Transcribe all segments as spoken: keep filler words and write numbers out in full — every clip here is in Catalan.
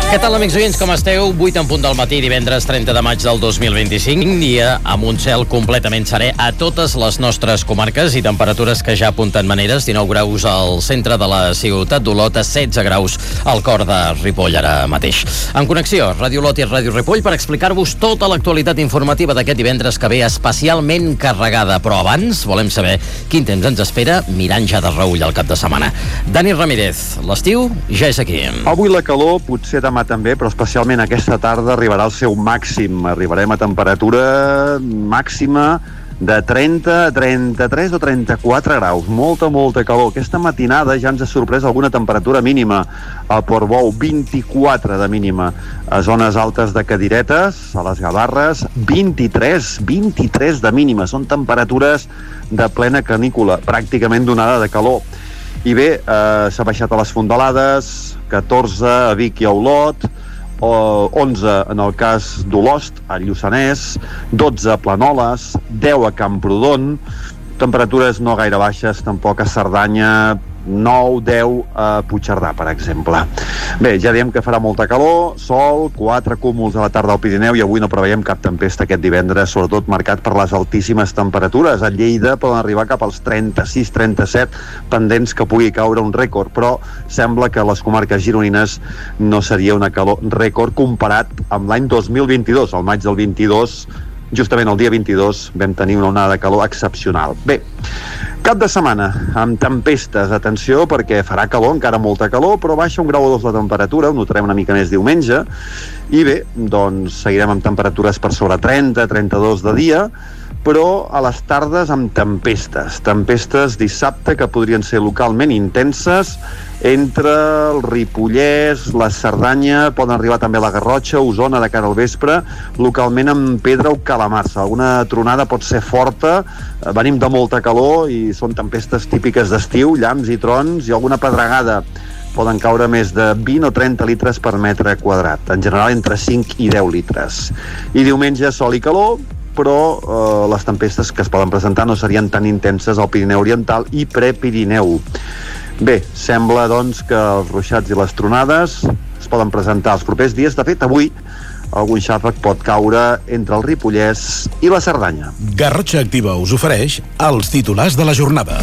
Què tal, amics oients, com esteu? vuit en punt del matí, divendres trenta de maig del dos mil vint-i-cinc, dia amb un cel completament serè a totes les nostres comarques i temperatures que ja apunten maneres, dinou graus al centre de la ciutat d'Olot, a setze graus al cor de Ripoll ara mateix. En connexió, Ràdio Olot i Ràdio Ripoll per explicar-vos tota l'actualitat informativa d'aquest divendres que ve especialment carregada, però abans volem saber quin temps ens espera mirant ja de reull al cap de setmana. Dani Ramírez, l'estiu ja és aquí. Avui la calor, potser demà també, però especialment aquesta tarda arribarà al seu màxim. Arribarem a temperatura màxima de trenta, trenta-tres o trenta-quatre graus. Molta, molta calor. Aquesta matinada ja ens ha sorprès alguna temperatura mínima. A Portbou, vint-i-quatre de mínima. A zones altes de Cadiretes, a les Gavarres, vint-i-tres, vint-i-tres de mínima. Són temperatures de plena canícula, pràcticament donada de calor. I bé, eh, s'ha baixat a les Fondalades, catorze a Vic i a Olot, onze en el cas d'Olost, a Lluçanès, dotze a Planoles, deu a Camprodon, temperatures no gaire baixes tampoc a Cerdanya, nou, deu a Puigcerdà, per exemple. Bé, ja diem que farà molta calor, sol, quatre cúmuls a la tarda al Pirineu i avui no preveiem cap tempesta aquest divendres, sobretot marcat per les altíssimes temperatures. A Lleida poden arribar cap als trenta-sis trenta-set, pendents que pugui caure un rècord, però sembla que a les comarques gironines no seria una calor rècord comparat amb l'any dos mil vint-i-dos. Al maig del vint-i-dos, justament el dia vint-i-dos, vam tenir una onada de calor excepcional. Bé, cap de setmana amb tempestes, atenció, perquè farà calor, encara molta calor, però baixa un grau o dos la temperatura, ho notarem una mica més diumenge, i bé, doncs seguirem amb temperatures per sobre trenta, trenta-dos de dia, però a les tardes amb tempestes. Tempestes dissabte que podrien ser localment intenses entre el Ripollès, la Cerdanya, poden arribar també a la Garrotxa, Osona de cara al vespre, localment amb pedra o calamarsa. Alguna tronada pot ser forta, venim de molta calor i són tempestes típiques d'estiu, llamps i trons i alguna pedregada. Poden caure més de vint o trenta litres per metre quadrat, en general entre cinc i deu litres. I diumenge sol i calor, però eh, les tempestes que es poden presentar no serien tan intenses al Pirineu Oriental i Prepirineu. Bé, sembla doncs que els ruixats i les tronades es poden presentar els propers dies. De fet, avui algun xàfec pot caure entre el Ripollès i la Cerdanya. Garrotxa Activa us ofereix els titulars de la jornada.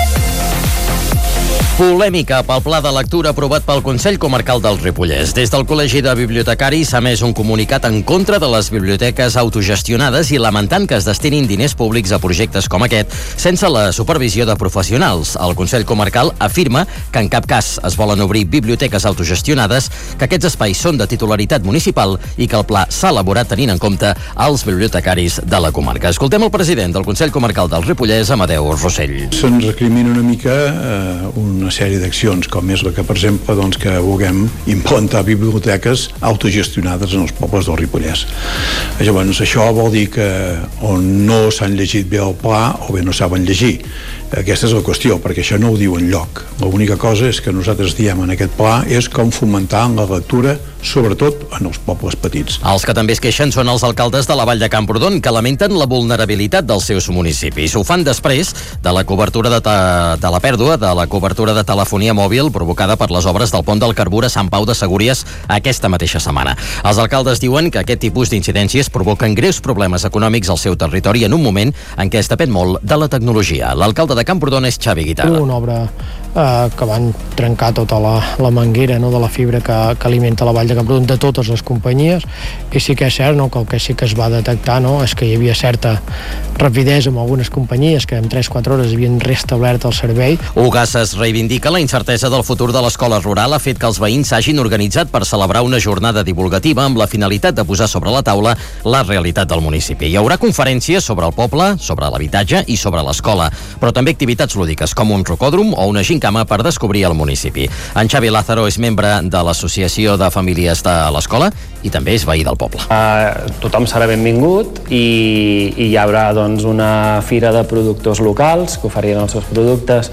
Polèmica pel pla de lectura aprovat pel Consell Comarcal del Ripollès. Des del Col·legi de Bibliotecaris s'ha emès un comunicat en contra de les biblioteques autogestionades i lamentant que es destinin diners públics a projectes com aquest sense la supervisió de professionals. El Consell Comarcal afirma que en cap cas es volen obrir biblioteques autogestionades, que aquests espais són de titularitat municipal i que el pla s'ha elaborat tenint en compte els bibliotecaris de la comarca. Escoltem el president del Consell Comarcal del Ripollès, Amadeu Rossell. Se'ns recrimina una mica eh, una una sèrie d'accions, com és la que, per exemple, doncs, que vulguem implantar biblioteques autogestionades en els pobles del Ripollès. Llavors, això vol dir que o no s'han llegit bé el pla o bé no saben llegir. Aquesta és la qüestió, perquè això no ho diu enlloc. L'única cosa és que nosaltres diem en aquest pla és com fomentar la lectura, sobretot en els pobles petits. Els que també es queixen són els alcaldes de la Vall de Camprodon, que lamenten la vulnerabilitat dels seus municipis. Ho fan després de la cobertura de, de la pèrdua de la cobertura de telefonia mòbil provocada per les obres del pont del Carbur a Sant Pau de Segúries aquesta mateixa setmana. Els alcaldes diuen que aquest tipus d'incidències provoquen greus problemes econòmics al seu territori en un moment en què es depèn molt de la tecnologia. L'alcalde de Camprodon és Xavi Guitarra. Una obra eh, que van trencar tota la, la manguera, no, de la fibra que, que alimenta la Vall de Camprodon de totes les companyies, i sí que és cert, no, que el que sí que es va detectar, no, és que hi havia certa rapidesa amb algunes companyies que en tres quatre hores havien restablert el servei. Ugasses reivindica la incertesa del futur de l'escola rural, ha fet que els veïns s'hagin organitzat per celebrar una jornada divulgativa amb la finalitat de posar sobre la taula la realitat del municipi. Hi haurà conferències sobre el poble, sobre l'habitatge i sobre l'escola, però també activitats lúdiques com un rocòdrom o una gincama per descobrir el municipi. En Xavi Lázaro és membre de l'Associació de Famílies de l'Escola i també és veí del poble. Uh, tothom serà benvingut i, i hi haurà doncs, una fira de productors locals que oferien els seus productes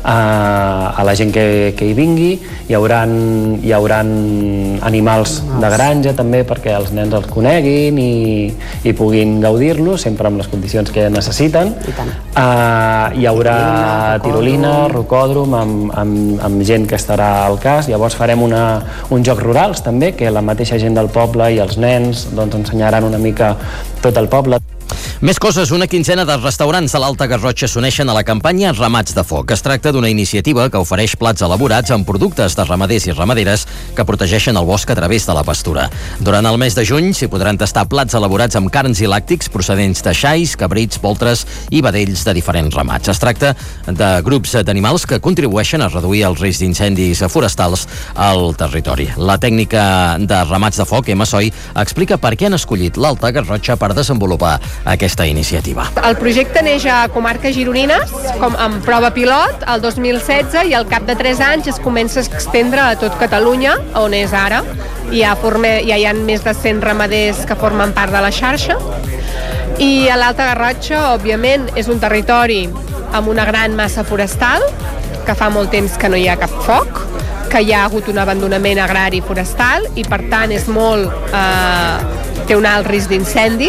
a, a la gent que, que hi vingui. Hi haurà, hi haurà animals de granja també perquè els nens els coneguin i, i puguin gaudir-los, sempre amb les condicions que necessiten. Uh, hi haurà tirolina, rocòdrom, amb, amb, amb gent que estarà al cas. Llavors farem una, uns jocs rurals també, que la mateixa gent del poble i els nens doncs, ensenyaran una mica tot el poble. Més coses, una quinzena de restaurants de l'Alta Garrotxa s'uneixen a la campanya Ramats de Foc. Es tracta d'una iniciativa que ofereix plats elaborats amb productes de ramaders i ramaderes que protegeixen el bosc a través de la pastura. Durant el mes de juny s'hi podran tastar plats elaborats amb carns i làctics procedents de xais, cabrits, poltres i vedells de diferents ramats. Es tracta de grups d'animals que contribueixen a reduir el risc d'incendis forestals al territori. La tècnica de Ramats de Foc, Emma Soy, explica per què han escollit l'Alta Garrotxa per desenvolupar aquesta iniciativa. El projecte neix a comarques gironines com amb prova pilot el dos mil setze i al cap de tres anys es comença a estendre a tot Catalunya, on és ara. Ja, forme, ja hi ha més de cent ramaders que formen part de la xarxa i a l'Alta Garrotxa, òbviament, és un territori amb una gran massa forestal, que fa molt temps que no hi ha cap foc, que hi ha hagut un abandonament agrari forestal i per tant és molt, eh, té un alt risc d'incendi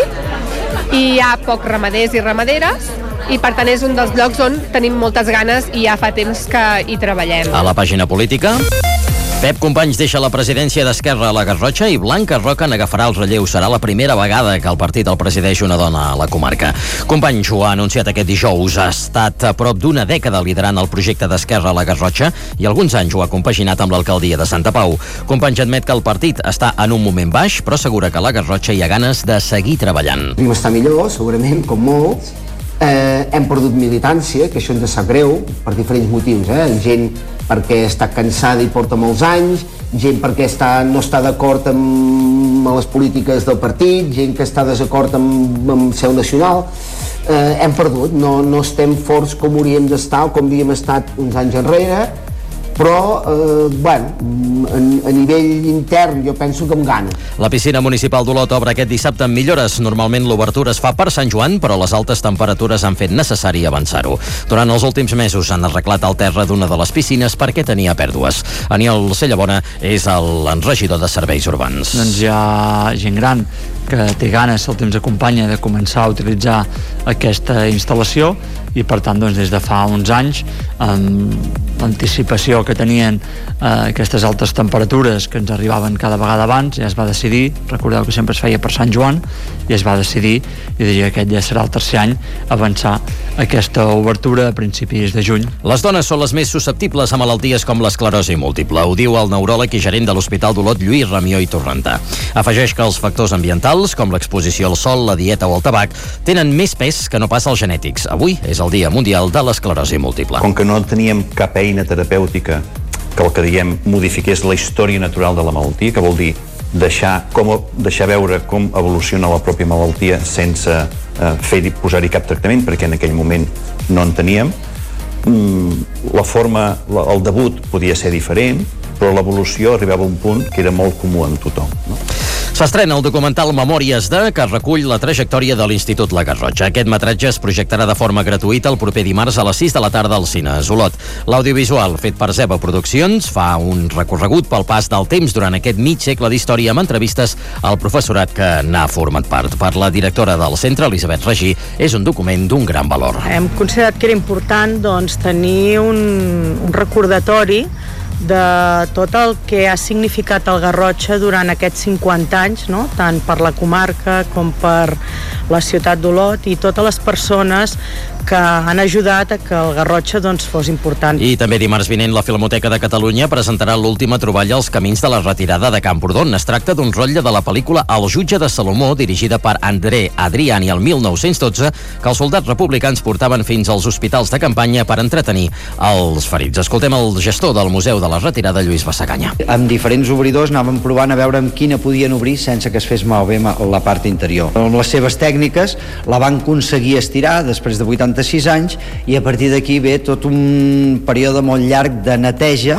i hi ha pocs ramaders i ramaderes i per tant és un dels llocs on tenim moltes ganes i ja fa temps que hi treballem. A la pàgina política, Pep Companys deixa la presidència d'Esquerra a la Garrotxa i Blanca Roca n'agafarà el relleu. Serà la primera vegada que el partit el presideix una dona a la comarca. Companys ho ha anunciat aquest dijous. Ha estat a prop d'una dècada liderant el projecte d'Esquerra a la Garrotxa i alguns anys ho ha compaginat amb l'alcaldia de Santa Pau. Companys admet que el partit està en un moment baix, però assegura que a la Garrotxa hi ha ganes de seguir treballant. Podríem estar millor, segurament, com molts. Eh, hem perdut militància, que això ens sap greu, per diferents motius. Eh? Gent perquè està cansada i porta molts anys, gent perquè està, no està d'acord amb les polítiques del partit, gent que està desacord amb, amb seu nacional. Eh, hem perdut, no, no estem forts com hauríem d'estar o com havíem estat uns anys enrere, però, eh, bueno, a, a nivell intern jo penso que amb gana. La piscina municipal d'Olot obre aquest dissabte amb millores. Normalment l'obertura es fa per Sant Joan, però les altes temperatures han fet necessari avançar-ho. Durant els últims mesos han arreglat el terra d'una de les piscines perquè tenia pèrdues. Aniol Cellabona és el regidor de Serveis Urbans. Doncs hi ha gent gran que té ganes, el temps acompanya, de començar a utilitzar aquesta instal·lació i per tant doncs, des de fa uns anys amb l'anticipació que tenien eh, aquestes altes temperatures que ens arribaven cada vegada abans, ja es va decidir, recordeu que sempre es feia per Sant Joan, i es va decidir, i diria que aquest ja serà el tercer any, avançar aquesta obertura a principis de juny. Les dones són les més susceptibles a malalties com l'esclerosi múltiple, ho diu el neuròleg i gerent de l'Hospital d'Olot, Lluís Ramió i Torrentà. Afegeix que els factors ambientals, com l'exposició al sol, la dieta o el tabac, tenen més pes que no pas els genètics. Avui és el Dia Mundial de l'Esclerosi Múltiple. Com que no teníem cap eina terapèutica que el que diguem modifiqués la història natural de la malaltia, que vol dir deixar, com, deixar veure com evoluciona la pròpia malaltia sense eh, fer, posar-hi cap tractament, perquè en aquell moment no en teníem. Mm, la forma, la, el debut podia ser diferent, però l'evolució arribava a un punt que era molt comú en tothom, no? S'estrena el documental Memòries de, que recull la trajectòria de l'Institut La Garrotxa. Aquest metratge es projectarà de forma gratuïta el proper dimarts a les sis de la tarda al Cines Olot. L'audiovisual, fet per Zeba Produccions, fa un recorregut pel pas del temps durant aquest mig segle d'història amb entrevistes al professorat que n'ha format part. Per la directora del centre, Elisabet Regí, és un document d'un gran valor. Hem considerat que era important doncs, tenir un, un recordatori de tot el que ha significat el Garrotxa durant aquests cinquanta anys, no? Tant per la comarca com per la ciutat d'Olot i totes les persones que han ajudat a que el Garrotxa doncs, fos important. I també dimarts vinent la Filmoteca de Catalunya presentarà l'última troballa als camins de la retirada de Camprodon. Es tracta d'un rotlle de la pel·lícula El jutge de Salomó, dirigida per André Adriani el mil nou-cents dotze, que els soldats republicans portaven fins als hospitals de campanya per entretenir els ferits. Escoltem el gestor del Museu de la Retirada, Lluís Bassaganya. Amb diferents obridors anàvem provant a veure amb quina podien obrir sense que es fes malbé la part interior. Amb les seves tècniques la van aconseguir estirar després de vuitanta-sis anys i a partir d'aquí ve tot un període molt llarg de neteja.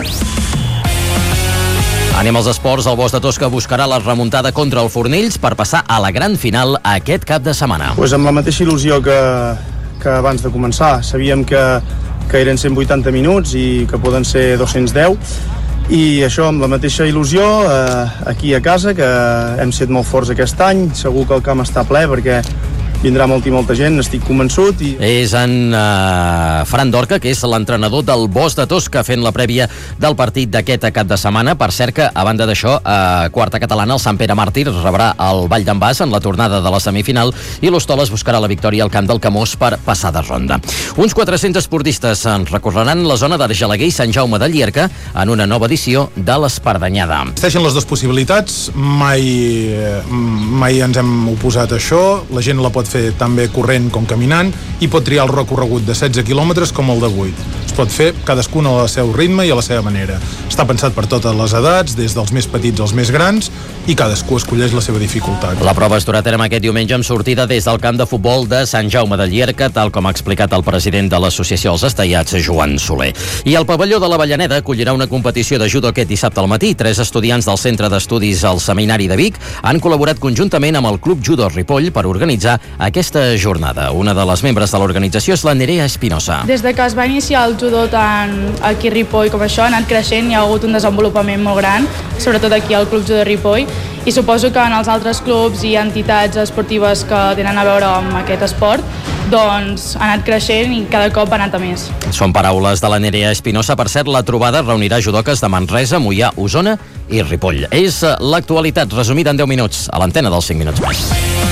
Anem als esports. El Bosch de Tosca buscarà la remuntada contra el Fornells per passar a la gran final aquest cap de setmana. Pues amb la mateixa il·lusió que, que abans de començar. Sabíem que que eren cent vuitanta minuts i que poden ser dos-cents deu, i això amb la mateixa il·lusió eh, aquí a casa, que hem set molt forts aquest any. Segur que el camp està ple perquè vindrà molta i molta gent, estic convençut. I... És en uh, Fran Dorca, que és l'entrenador del Bosch de Tosca, fent la prèvia del partit d'aquest cap de setmana. Per cert que, a banda d'això, a quarta catalana, el Sant Pere Màrtir rebrà el Vall d'en Bas en la tornada de la semifinal i l'Hostoles buscarà la victòria al camp del Camós per passar de ronda. Uns quatre-cents esportistes recorreran la zona d'Argelaguer i Sant Jaume de Llierca en una nova edició de l'Espardanyada. Existeixen les dues possibilitats, mai, mai ens hem oposat a això, la gent la pot fer tan bé corrent com caminant i pot triar el recorregut de setze quilòmetres com el de vuit. Es pot fer cadascun al seu ritme i a la seva manera. Està pensat per totes les edats, des dels més petits als més grans, i cadascú escolleix la seva dificultat. La prova es durà a terme aquest diumenge amb sortida des del camp de futbol de Sant Jaume de Llierca, tal com ha explicat el president de l'associació Els Estellats, Joan Soler. I el pavelló de la Avellaneda acollirà una competició de judo aquest dissabte al matí. Tres estudiants del Centre d'Estudis al Seminari de Vic han col·laborat conjuntament amb el Club Judo Ripoll per organitzar aquesta jornada. Una de les membres de l'organització és la Nerea Espinosa. Des de que es va iniciar el judo tant aquí a Ripoll com això, ha anat creixent, hi ha hagut un desenvolupament molt gran, sobretot aquí al Club Judo Ripoll, i suposo que en els altres clubs i entitats esportives que tenen a veure amb aquest esport doncs ha anat creixent i cada cop ha anat a més. Són paraules de la Nerea Espinosa. Per cert, la trobada reunirà judoques de Manresa, Moià, Osona i Ripoll. És l'actualitat resumida en deu minuts a l'antena dels cinc minuts més.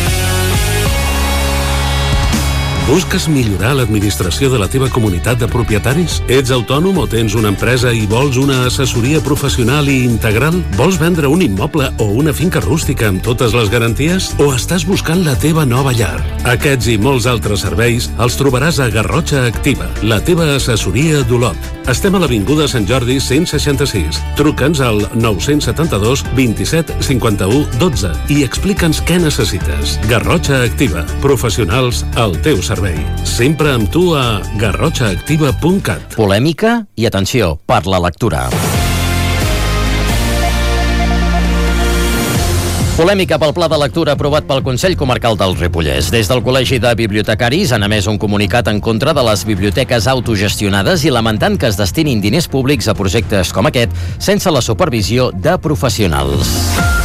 Busques millorar l'administració de la teva comunitat de propietaris? Ets autònom o tens una empresa i vols una assessoria professional i integral? Vols vendre un immoble o una finca rústica amb totes les garanties? O estàs buscant la teva nova llar? Aquests i molts altres serveis els trobaràs a Garrotxa Activa, la teva assessoria d'Olot. Estem a l'Avinguda Sant Jordi cent seixanta-sis. Truca'ns al nou set dos, vint-i-set, cinquanta-u, dotze i explica'ns què necessites. Garrotxa Activa, professionals al teu servei. Sempre amb tu a garrotxa activa punt cat. Polèmica i atenció per la lectura. Polèmica pel pla de lectura aprovat pel Consell Comarcal del Ripollès. Des del Col·legi de Bibliotecaris han emès un comunicat en contra de les biblioteques autogestionades i lamentant que es destinin diners públics a projectes com aquest sense la supervisió de professionals.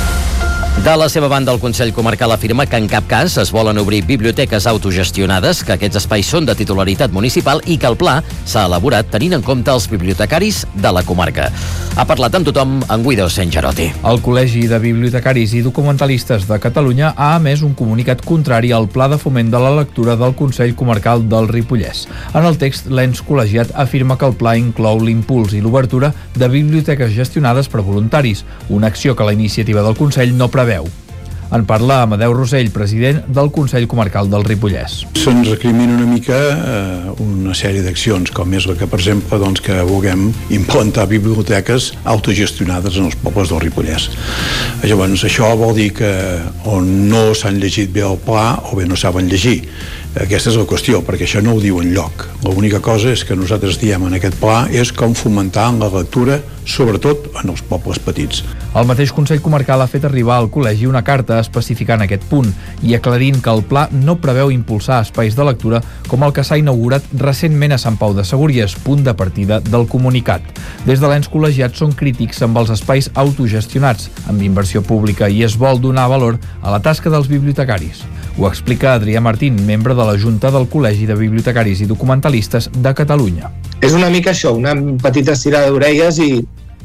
De la seva banda, el Consell Comarcal afirma que en cap cas es volen obrir biblioteques autogestionades, que aquests espais són de titularitat municipal i que el pla s'ha elaborat tenint en compte els bibliotecaris de la comarca. Ha parlat amb tothom en Guido Sengerotti. El Col·legi de Bibliotecaris i Documentalistes de Catalunya ha emès un comunicat contrari al pla de foment de la lectura del Consell Comarcal del Ripollès. En el text, l'ens col·legiat afirma que el pla inclou l'impuls i l'obertura de biblioteques gestionades per voluntaris, una acció que la iniciativa del Consell no preveu. En parla Amadeu Rosell, president del Consell Comarcal del Ripollès. Se'ns recrimina una mica eh, una sèrie d'accions, com és la que, per exemple, doncs, que vulguem implantar biblioteques autogestionades en els pobles del Ripollès. Llavors, això vol dir que o no s'han llegit bé el pla o bé no saben llegir. Aquesta és la qüestió, perquè això no ho diu enlloc. L'única cosa és que nosaltres diem en aquest pla és com fomentar la lectura, sobretot en els pobles petits. El mateix Consell Comarcal ha fet arribar al col·legi una carta especificant aquest punt i aclarint que el pla no preveu impulsar espais de lectura com el que s'ha inaugurat recentment a Sant Pau de Segúries, punt de partida del comunicat. Des de l'ens col·legiat són crítics amb els espais autogestionats, amb inversió pública, i es vol donar valor a la tasca dels bibliotecaris. Ho explica Adrià Martín, membre de la Junta del Col·legi de Bibliotecaris i Documentalistes de Catalunya. És una mica això, una petita estirada d'orelles i,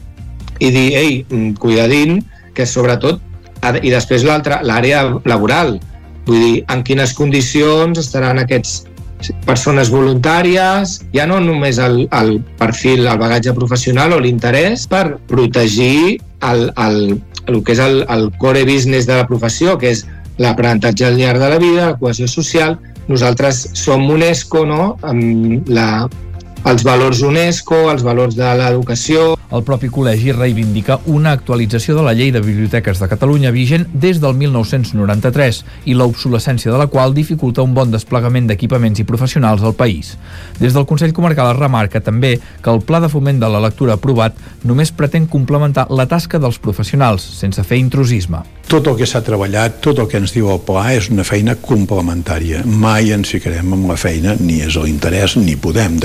i dir, ei, cuidadín, que sobretot, i després l'altra, l'àrea laboral, vull dir, en quines condicions estaran aquests persones voluntàries, ja no només el, el perfil, el bagatge professional o l'interès per protegir el, el, el que és el, el core business de la professió, que és l'aprenentatge al llarg de la vida, la cohesió social. Nosaltres som UNESCO, no?, amb la, els valors UNESCO, els valors de l'educació. El propi col·legi reivindica una actualització de la Llei de Biblioteques de Catalunya vigent des del mil nou-cents noranta-tres i l'obsolescència de la qual dificulta un bon desplegament d'equipaments i professionals al país. Des del Consell Comarcal es remarca també que el pla de foment de la lectura aprovat només pretén complementar la tasca dels professionals, sense fer intrusisme. Tot el que s'ha treballat, tot el que ens diu el pla és una feina complementària. Mai ens ficarem amb la feina, ni és l'interès, ni podem, de cap de les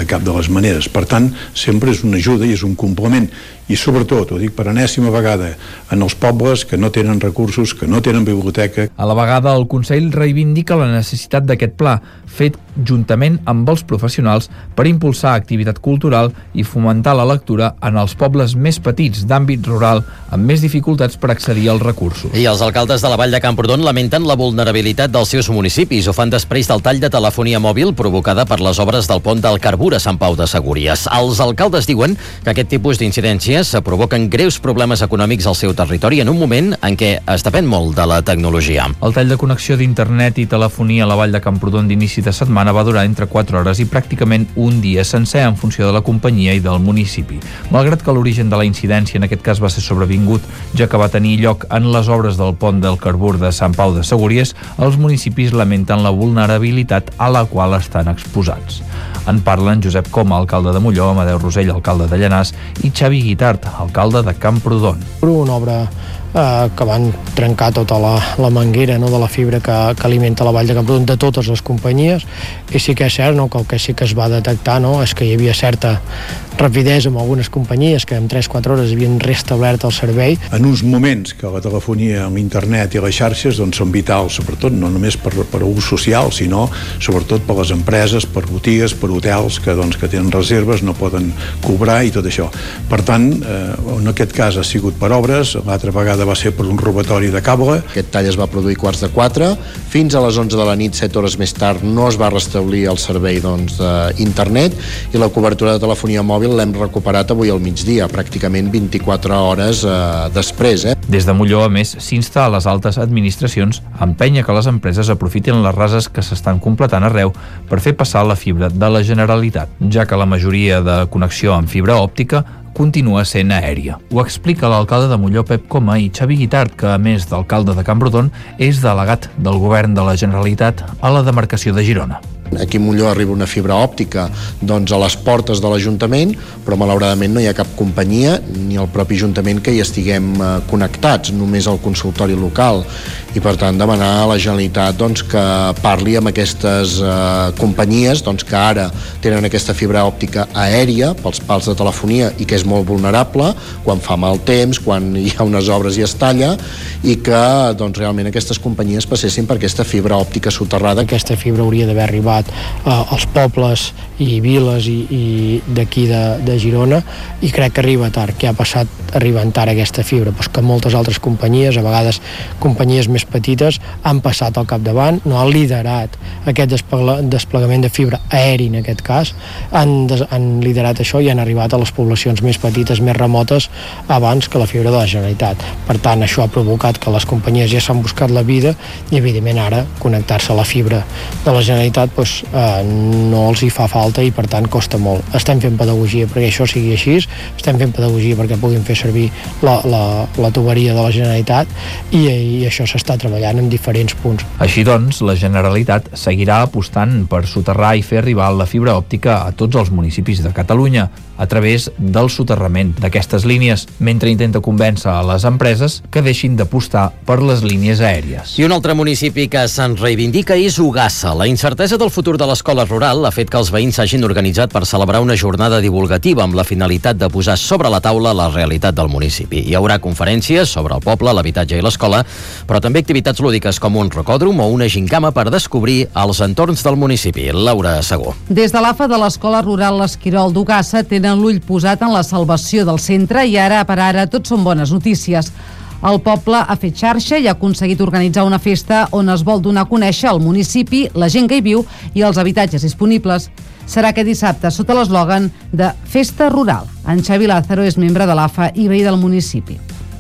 totes maneres. Per tant, sempre és una ajuda i és un complement. I sobretot, ho dic per enèsima vegada, en els pobles que no tenen recursos, que no tenen biblioteca. A la vegada, el Consell reivindica la necessitat d'aquest pla, fet juntament amb els professionals per impulsar activitat cultural i fomentar la lectura en els pobles més petits d'àmbit rural amb més dificultats per accedir als recursos. I els alcaldes de la Vall de Camprodon lamenten la vulnerabilitat dels seus municipis. Ho fan després del tall de telefonia mòbil provocada per les obres del pont del Carbur a Sant Pau de Segúries. Els alcaldes diuen que aquest tipus d'incidències provoquen greus problemes econòmics al seu territori en un moment en què es depèn molt de la tecnologia. El tall de connexió d'internet i telefonia a la Vall de Camprodon d'inici de setmana va durar entre quatre hores i pràcticament un dia sencer en funció de la companyia i del municipi. Malgrat que l'origen de la incidència en aquest cas va ser sobrevingut, ja que va tenir lloc en les obres del pont del Carbur de Sant Pau de Segúries, els municipis lamenten la vulnerabilitat a la qual estan exposats. En parlen Josep Coma, alcalde de Molló, Amadeu Rosell, alcalde de Llanàs, i Xavi Guitart, alcalde de Camprodon. Una obra eh, que van trencar tota la, la manguera, no, de la fibra que, que alimenta la Vall de Camprodon de totes les companyies, i sí que és cert, no, que el que sí que es va detectar, no, és que hi havia certa rapidesa amb algunes companyies que en tres quatre hores havien restablert el servei. En uns moments que la telefonia, l'internet i les xarxes doncs, són vitals, sobretot no només per, per ús social, sinó sobretot per les empreses, per botigues, per hotels que, doncs, que tenen reserves, no poden cobrar i tot això. Per tant, eh, en aquest cas ha sigut per obres, l'altra vegada va ser per un robatori de cable. Aquest tall es va produir quarts de quatre, fins a les onze de la nit, set hores més tard, no es va restablir el servei doncs, d'internet i la cobertura de telefonia mòbil l'hem recuperat avui al migdia, pràcticament vint-i-quatre hores eh, després. Eh? Des de Molló, a més, s'insta a les altes administracions a empènyer que les empreses aprofitin les rases que s'estan completant arreu per fer passar la fibra de la Generalitat, ja que la majoria de connexió amb fibra òptica continua sent aèria. Ho explica l'alcalde de Molló, Pep Coma, i Xavi Guitart, que a més d'alcalde de Camprodon és delegat del govern de la Generalitat a la demarcació de Girona. Aquí a Molló arriba una fibra òptica doncs, a les portes de l'Ajuntament, però malauradament no hi ha cap companyia ni el propi Ajuntament que hi estiguem eh, connectats, només el consultori local, i per tant demanar a la Generalitat doncs, que parli amb aquestes eh, companyies doncs, que ara tenen aquesta fibra òptica aèria pels pals de telefonia i que és molt vulnerable quan fa mal temps, quan hi ha unes obres i es talla, i que doncs, realment aquestes companyies passessin per aquesta fibra òptica soterrada. Aquesta fibra hauria d'haver arribat als pobles i viles i, i d'aquí de, de Girona, i crec que arriba tard. Què ha passat arribant tard aquesta fibra? Pues que moltes altres companyies, a vegades companyies més petites, han passat al capdavant, no han liderat aquest desplegament de fibra aeri en aquest cas, han, des, han liderat això i han arribat a les poblacions més petites, més remotes, abans que la fibra de la Generalitat. Per tant, això ha provocat que les companyies ja s'han buscat la vida i, evidentment, ara connectar-se a la fibra de la Generalitat pues, eh, no els hi fa falta i, per tant, costa molt. Estem fent pedagogia perquè això sigui així, estem fent pedagogia perquè puguin fer servir la, la, la tuberia de la Generalitat i, i això s'està treballant en diferents punts. Així doncs, la Generalitat seguirà apostant per soterrar i fer arribar la fibra òptica a tots els municipis de Catalunya a través del soterrament d'aquestes línies, mentre intenta convèncer a les empreses que deixin d'apostar per les línies aèries. I un altre municipi que se'n reivindica és Ogassa. La incertesa del futur de l'escola rural ha fet que els veïns s'hagin organitzat per celebrar una jornada divulgativa amb la finalitat de posar sobre la taula la realitat del municipi. Hi haurà conferències sobre el poble, l'habitatge i l'escola, però també activitats lúdiques com un rocòdrom o una gincama per descobrir els entorns del municipi. Laura Segó. Des de l'A F A de l'Escola Rural L'Esquirol d'Ogassa tenen l'ull posat en la salvació del centre i ara per ara tot són bones notícies. El poble ha fet xarxa i ha aconseguit organitzar una festa on es vol donar a conèixer el municipi, la gent que hi viu i els habitatges disponibles. Serà aquest dissabte sota l'eslògan de Festa Rural. En Xavi Lázaro és membre de l'A F A i veí del municipi.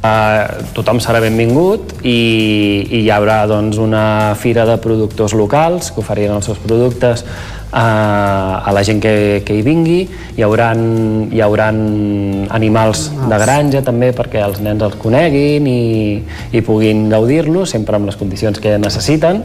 Uh, tothom serà benvingut i, i hi haurà doncs, una fira de productors locals que oferien els seus productes uh, a la gent que, que hi vingui. Hi haurà, hi haurà animals de granja també perquè els nens els coneguin i, i puguin gaudir-los, sempre amb les condicions que necessiten.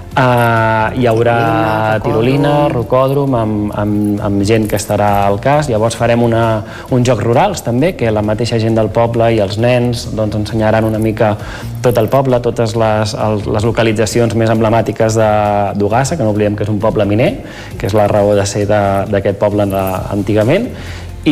Uh, hi haurà tirolina, rocòdrom, amb, amb, amb gent que estarà al cas. Llavors farem una, un jocs rurals també, que la mateixa gent del poble i els nens doncs, ensenyaran una mica tot el poble, totes les, el, les localitzacions més emblemàtiques d'Ogassa, que no oblidem que és un poble miner, que és la raó de ser d'aquest poble antigament. I,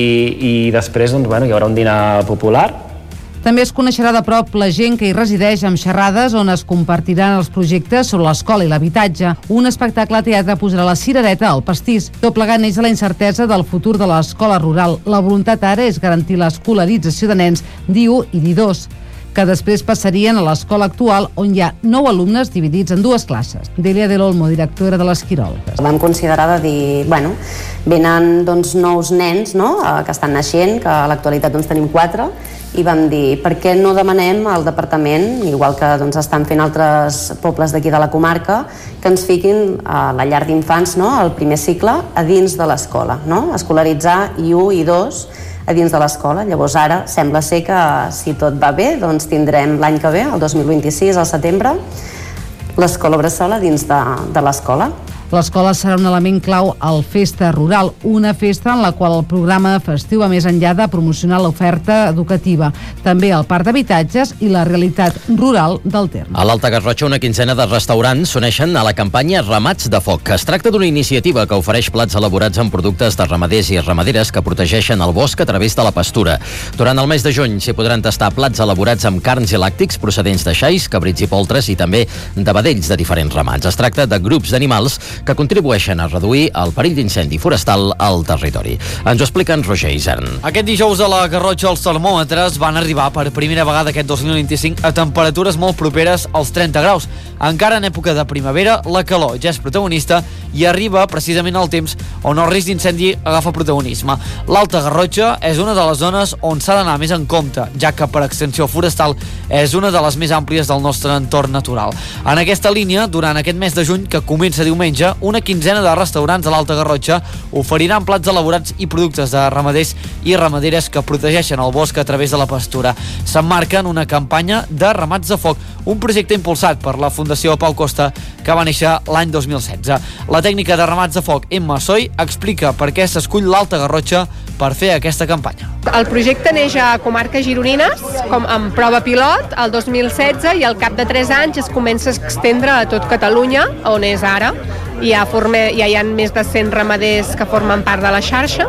i després doncs, bueno, hi haurà un dinar popular. També es coneixerà de prop la gent que hi resideix amb xerrades on es compartiran els projectes sobre l'escola i l'habitatge. Un espectacle teatre posarà la cirereta al pastís. Tot plegat neix de la incertesa del futur de l'escola rural. La voluntat ara és garantir l'escolarització de nens d'I U i d'I dos, que després passarien a l'escola actual on hi ha nou alumnes dividits en dues classes. Delia Del Olmo, directora de l'Esquirol. Vam considerar de dir, bueno, venen doncs, nous nens no? que estan naixent, que a l'actualitat doncs, tenim quatre, i vam dir, per què no demanem al departament, igual que doncs, estan fent altres pobles d'aquí de la comarca, que ens fiquin a la llar d'infants, no? al primer cicle, a dins de l'escola, no? escolaritzar I U i I dos a dins de l'escola. Llavors ara sembla ser que, si tot va bé, doncs tindrem l'any que ve, el dos mil vint-i-sis, al setembre, l'escola Bressola dins de, de l'escola. L'escola serà un element clau al Festa Rural, una festa en la qual el programa festiu va més enllà de promocionar l'oferta educativa, també el parc d'habitatges i la realitat rural del terme. A l'Alta Garrotxa, una quinzena de restaurants s'uneixen a la campanya Ramats de Foc. Es tracta d'una iniciativa que ofereix plats elaborats amb productes de ramaders i ramaderes que protegeixen el bosc a través de la pastura. Durant el mes de juny s'hi podran tastar plats elaborats amb carns i làctics procedents de xais, cabrits i poltres i també de vedells de diferents ramats. Es tracta de grups d'animals que contribueixen a reduir el perill d'incendi forestal al territori. Ens ho explica en Roger Isern. Aquest dijous a la Garrotxa els termòmetres van arribar per primera vegada aquest dos mil vint-i-cinc a temperatures molt properes als trenta graus. Encara en època de primavera, la calor ja és protagonista i arriba precisament al temps on el risc d'incendi agafa protagonisme. L'Alta Garrotxa és una de les zones on s'ha d'anar més en compte, ja que per extensió forestal és una de les més àmplies del nostre entorn natural. En aquesta línia, durant aquest mes de juny, que comença diumenge, una quinzena de restaurants de l'Alta Garrotxa oferiran plats elaborats i productes de ramaders i ramaderes que protegeixen el bosc a través de la pastura. S'emmarca en una campanya de Ramats de Foc, un projecte impulsat per la Fundació Pau Costa que va néixer l'any dos mil setze. La tècnica de Ramats de Foc, Emma Soy, explica per què s'escull l'Alta Garrotxa per fer aquesta campanya. El projecte neix a comarques gironines, com amb prova pilot, el dos mil setze, i al cap de tres anys es comença a estendre a tot Catalunya, on és ara. Ja, forme, ja hi ha més de cent ramaders que formen part de la xarxa.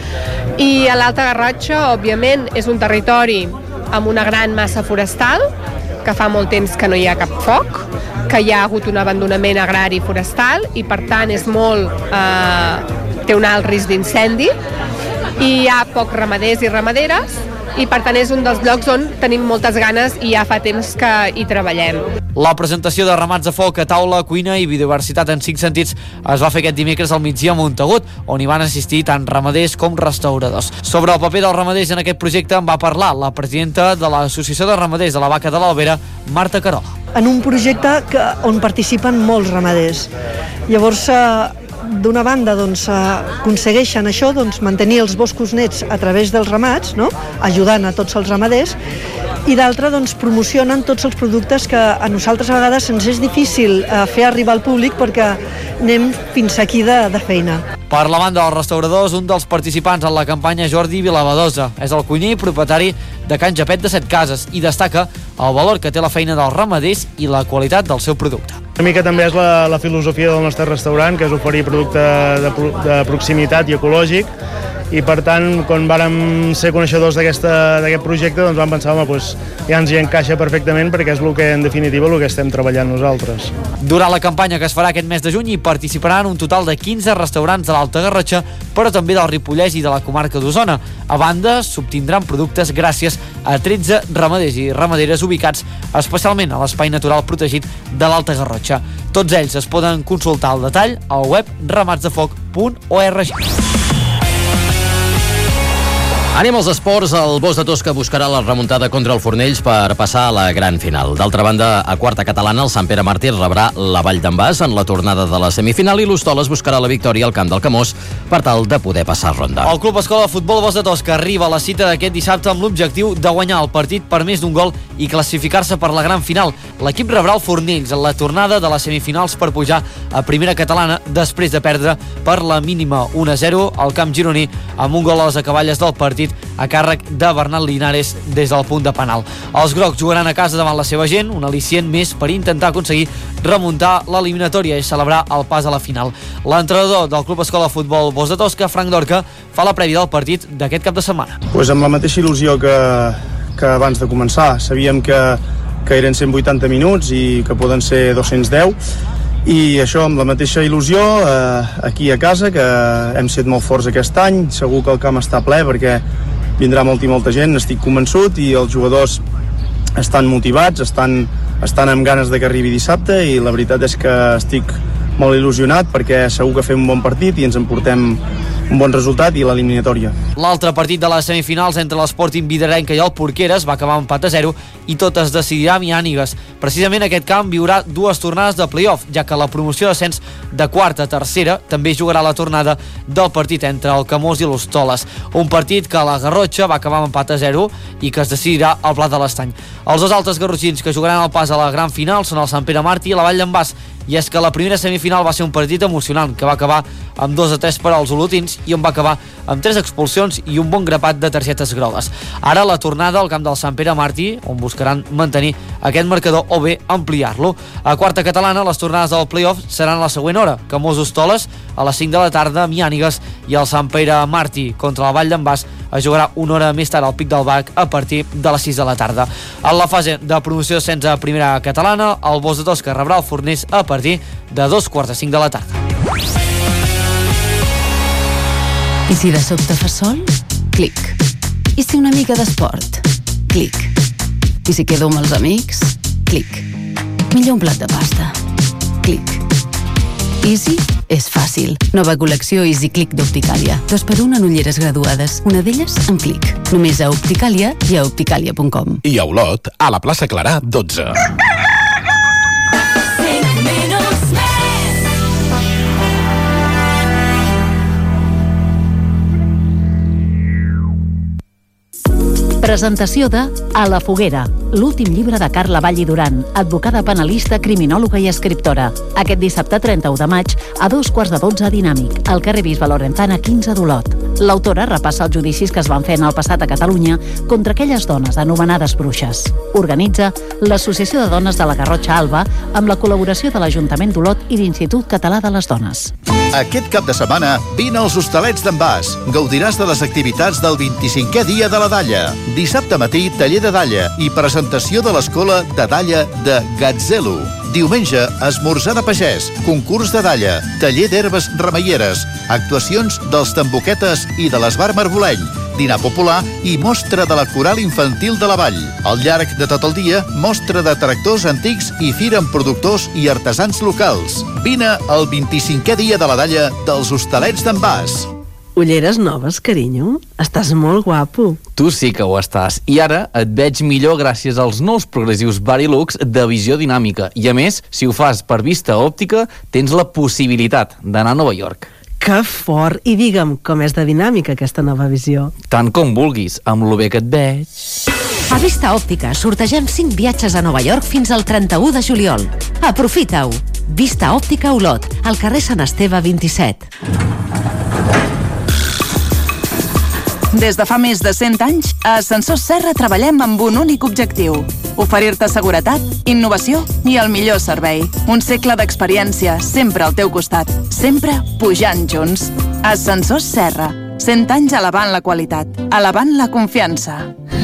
I a l'Alta Garrotxa, òbviament, és un territori amb una gran massa forestal, que fa molt temps que no hi ha cap foc, que hi ha hagut un abandonament agrari forestal i, per tant, és molt, eh, té un alt risc d'incendi, i hi ha pocs ramaders i ramaderes, i per tant és un dels llocs on tenim moltes ganes i ja fa temps que hi treballem. La presentació de Ramats de Foc a taula, cuina i biodiversitat en cinc sentits es va fer aquest dimecres al migdia a Montagut, on hi van assistir tant ramaders com restauradors. Sobre el paper dels ramaders en aquest projecte en va parlar la presidenta de l'Associació de Ramaders de la Vaca de l'Albera, Marta Carola. En un projecte que, on participen molts ramaders. Llavors, eh, d'una banda, doncs, eh, aconsegueixen això, doncs, mantenir els boscos nets a través dels ramats, no? Ajudant a tots els ramaders, i d'altra, doncs, promocionen tots els productes que a nosaltres a vegades ens és difícil eh, fer arribar al públic perquè anem fins aquí de, de feina. Per la banda dels restauradors, un dels participants en la campanya, Jordi Vilabadosa, és el cuiner i propietari de Can Japet de Set Cases i destaca el valor que té la feina dels ramaders i la qualitat del seu producte. Una mica també és la, la filosofia del nostre restaurant, que és oferir producte de, de proximitat i ecològic, i per tant, quan vàrem ser coneixedors d'aquest projecte, doncs vam pensar, home, doncs, ja ens hi encaixa perfectament perquè és el que, en definitiva, el que estem treballant nosaltres. Durant la campanya que es farà aquest mes de juny hi participaran un total de quinze restaurants de l'Alta Garrotxa, però també del Ripollès i de la comarca d'Osona. A banda, s'obtindran productes gràcies a tretze ramaders i ramaderes ubicats especialment a l'espai natural protegit de l'Alta Garrotxa. Tots ells es poden consultar al detall al web ramats de foc punt org. Anem als esports, el Bos de Tosca buscarà la remuntada contra el Fornells per passar a la gran final. D'altra banda, a quarta catalana, el Sant Pere Màrtir rebrà la Vall d'en Bas en la tornada de la semifinal i l'Hostoles buscarà la victòria al camp del Camós per tal de poder passar ronda. El Club Escola de Futbol Bos de Tosca arriba a la cita d'aquest dissabte amb l'objectiu de guanyar el partit per més d'un gol i classificar-se per la gran final. L'equip rebrà el Fornells en la tornada de les semifinals per pujar a primera catalana després de perdre per la mínima un a zero al camp gironí amb un gol a les acaballes del partit partit a càrrec de Bernat Linares des del punt de penal. Els grocs jugaran a casa davant la seva gent, un al·licient més per intentar aconseguir remuntar l'eliminatòria i celebrar el pas a la final. L'entrenador del Club Escola de Futbol Bos de Tosca, Frank Dorca, fa la prèvia del partit d'aquest cap de setmana. Pues amb la mateixa il·lusió que, que abans de començar. Sabíem que, que eren cent vuitanta minuts i que poden ser dos-cents deu, i això amb la mateixa il·lusió eh, aquí a casa, que hem set molt forts aquest any. Segur que el camp està ple perquè vindrà molta i molta gent, estic convençut, i els jugadors estan motivats, estan, estan amb ganes de que arribi dissabte, i la veritat és que estic molt il·lusionat perquè segur que fem un bon partit i ens emportem un bon resultat i l'eliminatòria. L'altre partit de les semifinals entre l'Sporting Vidarenca i el Porqueres va acabar empat a zero i tot es decidirà a Miànigues. Precisament aquest camp viurà dues tornades de play-off, ja que la promoció d'ascens de quarta a tercera també jugarà la tornada del partit entre el Camós i l'Hostoles. Un partit que a la Garrotxa va acabar amb empat a zero i que es decidirà al Pla de l'Estany. Els dos altres garrotxins que jugaran el pas a la gran final són el Sant Pere Martí i la Vall d'en Bas, i és que la primera semifinal va ser un partit emocionant que va acabar amb dos a tres per als olotins i on va acabar amb tres expulsions i un bon grapat de targetes grogues. Ara la tornada al camp del Sant Pere Martí, on buscaran mantenir aquest marcador o bé ampliar-lo. A quarta catalana, les tornades del play-off seran a la següent hora. Camós Hostoles a les cinc de la tarda, Miànigues i el Sant Pere Martí contra la Vall d'en Bas es jugarà una hora més tard al Pic del Bac a partir de les sis de la tarda. En la fase de promoció d'ascens a primera catalana, el Bos de Tosca rebrà el Forners a partir de dos quarts de cinc de la tarda. I si de sobte fa sol? Clic. I si una mica d'esport? Clic. I si quedo amb els amics? Clic. Millor un plat de pasta? Clic. Easy és fàcil. Nova col·lecció Easy Click d'Opticàlia. Dos per un en ulleres graduades. Una d'elles amb Clic. Només a Opticàlia i a opticàlia punt com. I a Olot, a la plaça Clarà, dotze. Presentació de A la foguera, l'últim llibre de Carla Vall i Duran, advocada penalista, criminòloga i escriptora. Aquest dissabte trenta-u de maig, a dos quarts de dotze a Dinàmic, al carrer Bisbe Lorenzana quinze d'Olot. L'autora repassa els judicis que es van fer en el passat a Catalunya contra aquelles dones anomenades bruixes. Organitza l'Associació de Dones de la Garrotxa Alba amb la col·laboració de l'Ajuntament d'Olot i l'Institut Català de les Dones. Aquest cap de setmana, vine als Hostalets d'en Bas. Gaudiràs de les activitats del vint-i-cinquè dia de la dalla. Dissabte matí, taller de dalla i presentació de l'escola de dalla de Gatzelo. Diumenge, esmorzar de pagès, concurs de dalla, taller d'herbes remeieres, actuacions dels Tamboquetes i de l'Esbar Marboleny, dinar popular i mostra de la coral infantil de la Vall. Al llarg de tot el dia, mostra de tractors antics i fira amb productors i artesans locals. Vine al vint-i-cinquè dia de la dalla dels Hostalets d'en Bas. Ulleres noves, carinyo? Estàs molt guapo. Tu sí que ho estàs. I ara et veig millor gràcies als nous progressius Varilux de visió dinàmica. I a més, si ho fas per vista òptica, tens la possibilitat d'anar a Nova York. Que fort! I digue'm, com és de dinàmica aquesta nova visió? Tant com vulguis, amb lo bé que et veig. A Vista Òptica sortegem cinc viatges a Nova York fins al trenta-u de juliol. Aprofita-ho! Vista Òptica Olot, al carrer Sant Esteve vint-i-set. Des de fa més de cent anys, a Ascensors Serra treballem amb un únic objectiu: oferir-te seguretat, innovació i el millor servei. Un segle d'experiència, sempre al teu costat, sempre pujant junts. Ascensors Serra, cent anys elevant la qualitat, elevant la confiança.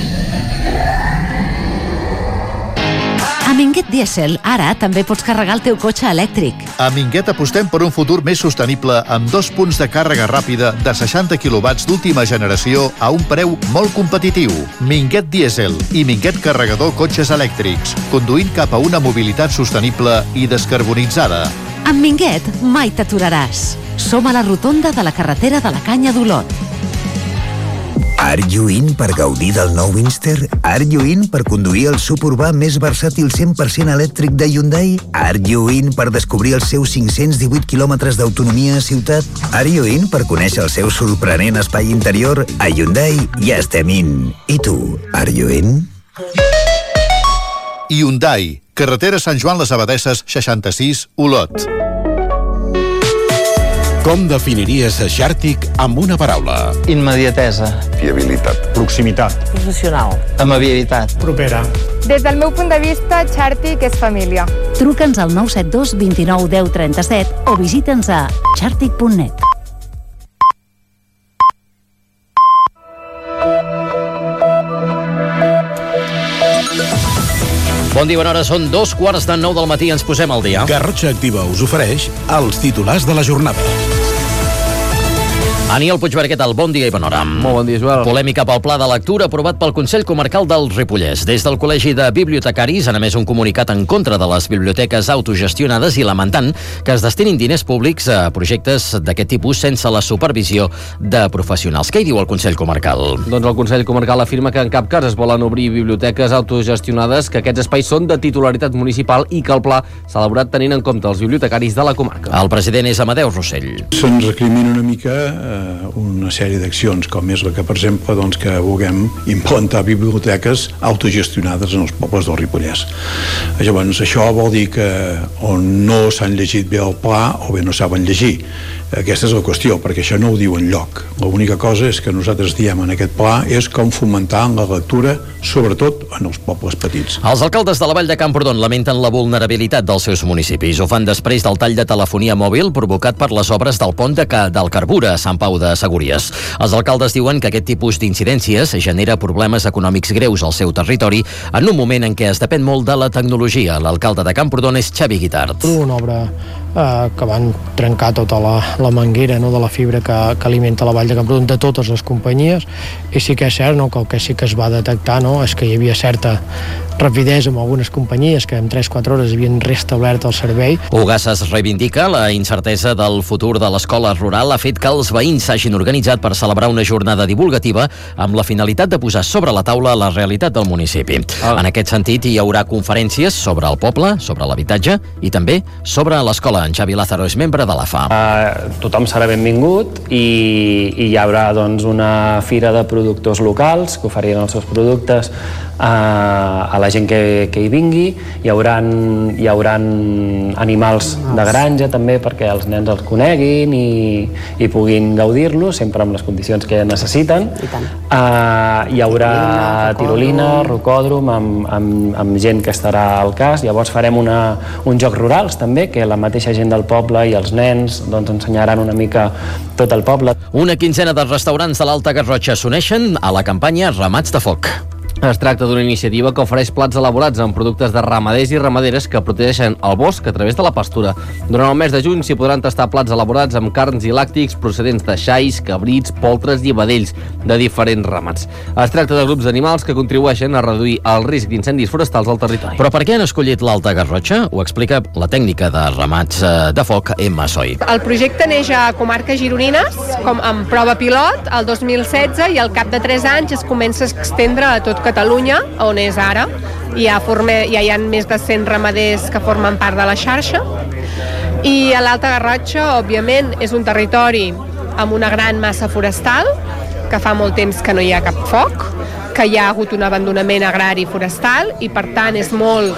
A Minguet Diesel, ara també pots carregar el teu cotxe elèctric. A Minguet apostem per un futur més sostenible amb dos punts de càrrega ràpida de seixanta quilowatts d'última generació a un preu molt competitiu. Minguet Diesel i Minguet Carregador Cotxes Elèctrics, conduint cap a una mobilitat sostenible i descarbonitzada. Amb Minguet mai t'aturaràs. Som a la rotonda de la carretera de la Canya d'Olot. Are you in per gaudir del nou Winster? Are you in per conduir el suburbà més versàtil cent per cent elèctric de Hyundai? Are you in per descobrir els seus cinc-cents divuit quilòmetres d'autonomia a ciutat? Are you in per conèixer el seu sorprenent espai interior? A Hyundai ja estem in. I tu, are you in? Hyundai, carretera Sant Joan les Abadesses, seixanta-sis, Olot. Com definiries a Xàrtic amb una paraula? Immediatesa. Fiabilitat. Proximitat. Professional. Amabilitat. Propera. Des del meu punt de vista, Xàrtic és família. Truca'ns al nou set dos dos nou deu trenta-set o visita'ns a xàrtic punt net. Bon dia, bona hora, són dos quarts de nou del matí, ens posem al dia. Garrotxa Activa us ofereix els titulars de la jornada. Aniol Puigverd, què tal? Bon dia i bona hora. Molt bon dia, Joel. Polèmica pel pla de lectura aprovat pel Consell Comarcal del Ripollès. Des del Col·legi de Bibliotecaris han emès un comunicat en contra de les biblioteques autogestionades i lamentant que es destinin diners públics a projectes d'aquest tipus sense la supervisió de professionals. Què hi diu el Consell Comarcal? Doncs el Consell Comarcal afirma que en cap cas es volen obrir biblioteques autogestionades, que aquests espais són de titularitat municipal i que el pla s'ha elaborat tenint en compte els bibliotecaris de la comarca. El president és Amadeu Rossell. Se'ns recrimina una mica eh, una sèrie d'accions, com és la que, per exemple, doncs, que vulguem implantar biblioteques autogestionades en els pobles del Ripollès. Llavors, això vol dir que o no s'han llegit bé el pla o bé no saben llegir. Aquesta és la qüestió, perquè això no ho diu enlloc. L'única cosa és que nosaltres diem en aquest pla és com fomentar la lectura, sobretot en els pobles petits. Els alcaldes de la Vall de Camprodon lamenten la vulnerabilitat dels seus municipis. Ho fan després del tall de telefonia mòbil provocat per les obres del pont de Ca del Carbura a Sant Pau de Segúries. Els alcaldes diuen que aquest tipus d'incidències genera problemes econòmics greus al seu territori en un moment en què es depèn molt de la tecnologia. L'alcalde de Camprodon és Xavi Guitart. Una obra eh, que van trencar tota la, la manguera, no, de la fibra que, que alimenta la Vall de Camprodon de totes les companyies, i sí que és cert, no, que el que sí que es va detectar, no, és que hi havia certa rapidesa amb algunes companyies que en tres quatre hores havien restablert el servei. Ugasses reivindica la incertesa del futur de l'escola rural ha fet que els veïns s'hagin organitzat per celebrar una jornada divulgativa amb la finalitat de posar sobre la taula la realitat del municipi. Ah. En aquest sentit, hi haurà conferències sobre el poble, sobre l'habitatge i també sobre l'escola. En Xavi Lázaro és membre de l'A F A. Uh, tothom serà benvingut i, i hi haurà doncs, una fira de productors locals que oferien els seus productes uh, a la gent que, que hi vingui. Hi hauran, hi hauran animals de granja també perquè els nens els coneguin i, i puguin gaudir-los, sempre amb les condicions que necessiten. Uh, hi haurà tirolina, rocòdrom, amb, amb, amb gent que estarà al cas. Llavors farem una, uns jocs rurals també, que la mateixa gent del poble i els nens doncs, ensenyaran una mica tot el poble. Una quinzena de restaurants de l'Alta Garrotxa s'uneixen a la campanya Ramats de Foc. Es tracta d'una iniciativa que ofereix plats elaborats amb productes de ramaders i ramaderes que protegeixen el bosc a través de la pastura. Durant el mes de juny s'hi podran tastar plats elaborats amb carns i làctics procedents de xais, cabrits, poltres i vedells de diferents ramats. Es tracta de grups d'animals que contribueixen a reduir el risc d'incendis forestals al territori. Però per què han escollit l'Alta Garrotxa? Ho explica la tècnica de Ramats de Foc, Emma Soy. El projecte neix a comarques gironines, com amb prova pilot, el dos mil setze, i al cap de tres anys es comença a extendre a tot Catalunya, on és ara. Ja, forme, ja hi ha més de cent ramaders que formen part de la xarxa. I a l'Alta Garrotxa, òbviament, és un territori amb una gran massa forestal, que fa molt temps que no hi ha cap foc, que hi ha hagut un abandonament agrari forestal i, per tant, és molt,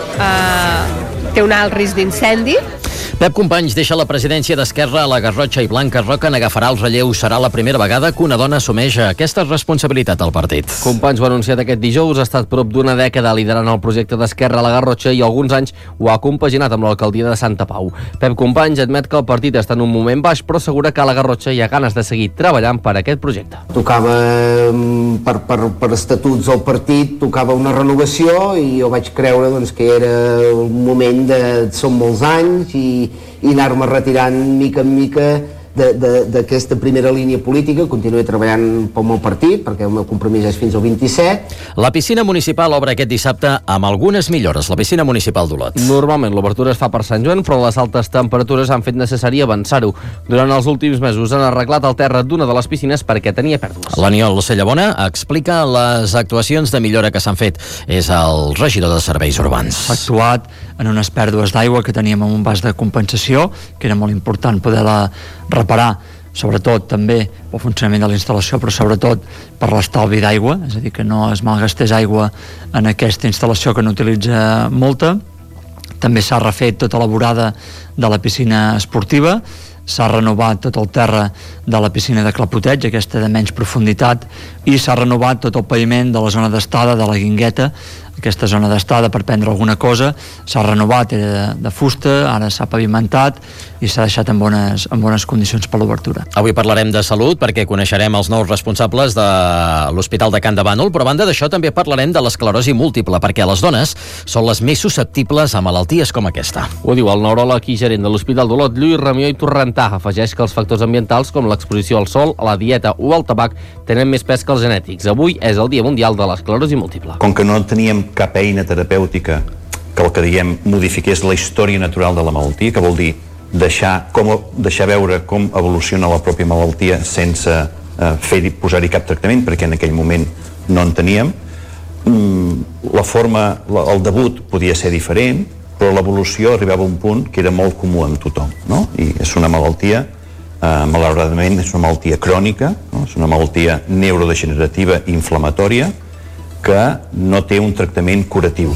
eh, té un alt risc d'incendi. Pep Companys deixa la presidència d'Esquerra a la Garrotxa i Blanca Roca n'agafarà el relleu. Serà la primera vegada que una dona assumeix aquesta responsabilitat al partit. Companys ho ha anunciat aquest dijous, ha estat prop d'una dècada liderant el projecte d'Esquerra a la Garrotxa i alguns anys ho ha compaginat amb l'alcaldia de Santa Pau. Pep Companys admet que el partit està en un moment baix, però assegura que a la Garrotxa hi ha ganes de seguir treballant per aquest projecte. Tocava per, per, per estatuts del partit, tocava una renovació i jo vaig creure doncs, que era un moment de... són molts anys i i anar-me retirant mica en mica d'aquesta primera línia política. Continuaré treballant pel meu partit perquè el meu compromís és fins al vint-i-set. La piscina municipal obre aquest dissabte amb algunes millores. La piscina municipal d'Olot. Normalment l'obertura es fa per Sant Joan, però les altes temperatures han fet necessari avançar-ho. Durant els últims mesos han arreglat el terra d'una de les piscines perquè tenia pèrdues. L'Aniol Cellabona explica les actuacions de millora que s'han fet. És el regidor de Serveis Urbans. Ha actuat en unes pèrdues d'aigua que teníem en un vas de compensació, que era molt important poder-la reparar, sobretot també pel funcionament de la instal·lació, però sobretot per l'estalvi d'aigua, és a dir, que no es malgastés aigua en aquesta instal·lació que n'utilitza molta. També s'ha refet tota la vorada de la piscina esportiva, s'ha renovat tot el terra de la piscina de Clapoteig, aquesta de menys profunditat, i s'ha renovat tot el paviment de la zona d'estada de la Guingueta, aquesta zona d'estada per prendre alguna cosa, s'ha renovat, era de, de fusta, ara s'ha pavimentat i s'ha deixat en bones, en bones condicions per l'obertura. Avui parlarem de salut perquè coneixerem els nous responsables de l'Hospital de Can de Bànol, però a banda d'això també parlarem de l'esclerosi múltiple, perquè les dones són les més susceptibles a malalties com aquesta. Ho diu el neuròleg i gerent de l'Hospital d'Olot, Lluís Ramió i Torrentà. Afegeix que els factors ambientals com l'exposició al sol, la dieta o el tabac tenen més pes que els genètics. Avui és el Dia Mundial de l'Esclerosi Múltiple. Com que no teníem cap eina terapèutica que el que diguem modifiqués la història natural de la malaltia, que vol dir deixar, com, deixar veure com evoluciona la pròpia malaltia sense eh, fer posar-hi cap tractament, perquè en aquell moment no en teníem. Mm, la forma, la, el debut podia ser diferent, però l'evolució arribava a un punt que era molt comú en tothom, no? I és una malaltia, eh, malauradament, és una malaltia crònica, no? És una malaltia neurodegenerativa i inflamatòria que no té un tractament curatiu.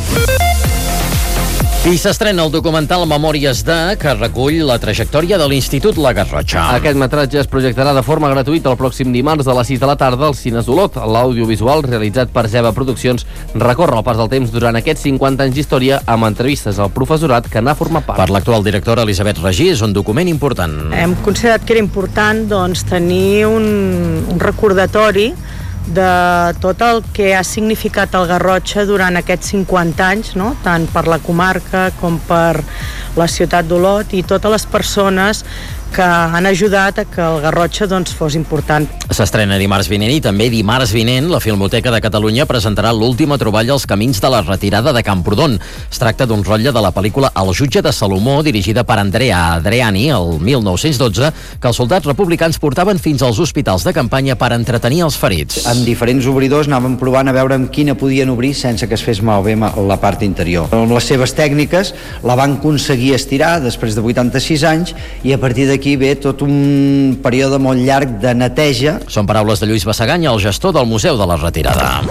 I s'estrena el documental Memòries de, que recull la trajectòria de l'Institut La Garrotxa. Aquest metratge es projectarà de forma gratuïta el pròxim dimarts a les sis de la tarda als Cines Olot. L'audiovisual, realitzat per Zeba Produccions, recorre el pas del temps durant aquests cinquanta anys d'història amb entrevistes al professorat que n'ha format part. Per l'actual directora Elisabet Regí és un document important. Hem considerat que era important doncs, tenir un, un recordatori de tot el que ha significat el Garrotxa durant aquests cinquanta anys, no? Tant per la comarca com per la ciutat d'Olot i totes les persones que han ajudat a que el Garrotxa doncs, fos important. S'estrena dimarts vinent i també dimarts vinent la Filmoteca de Catalunya presentarà l'última troballa als camins de la retirada de Camprodon. Es tracta d'un rotlle de la pel·lícula El jutge de Salomó, dirigida per Andrea Adriani el mil nou-cents dotze, que els soldats republicans portaven fins als hospitals de campanya per entretenir els ferits. Amb diferents obridors anàvem provant a veure amb quina podien obrir sense que es fes malbé la part interior. Amb les seves tècniques la van aconseguir estirar després de vuitanta-sis anys i a partir d'aquí ve tot un període molt llarg de neteja. Són paraules de Lluís Bassaganya, el gestor del Museu de la Retirada.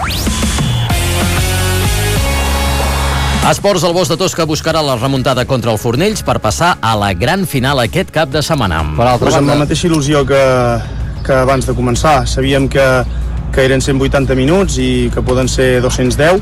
Esports, el Bosc de Tosca buscarà la remuntada contra el Fornells per passar a la gran final aquest cap de setmana. Per altra banda, amb la mateixa il·lusió que, que abans de començar. Sabíem que, que eren cent vuitanta minuts i que poden ser dos-cents deu.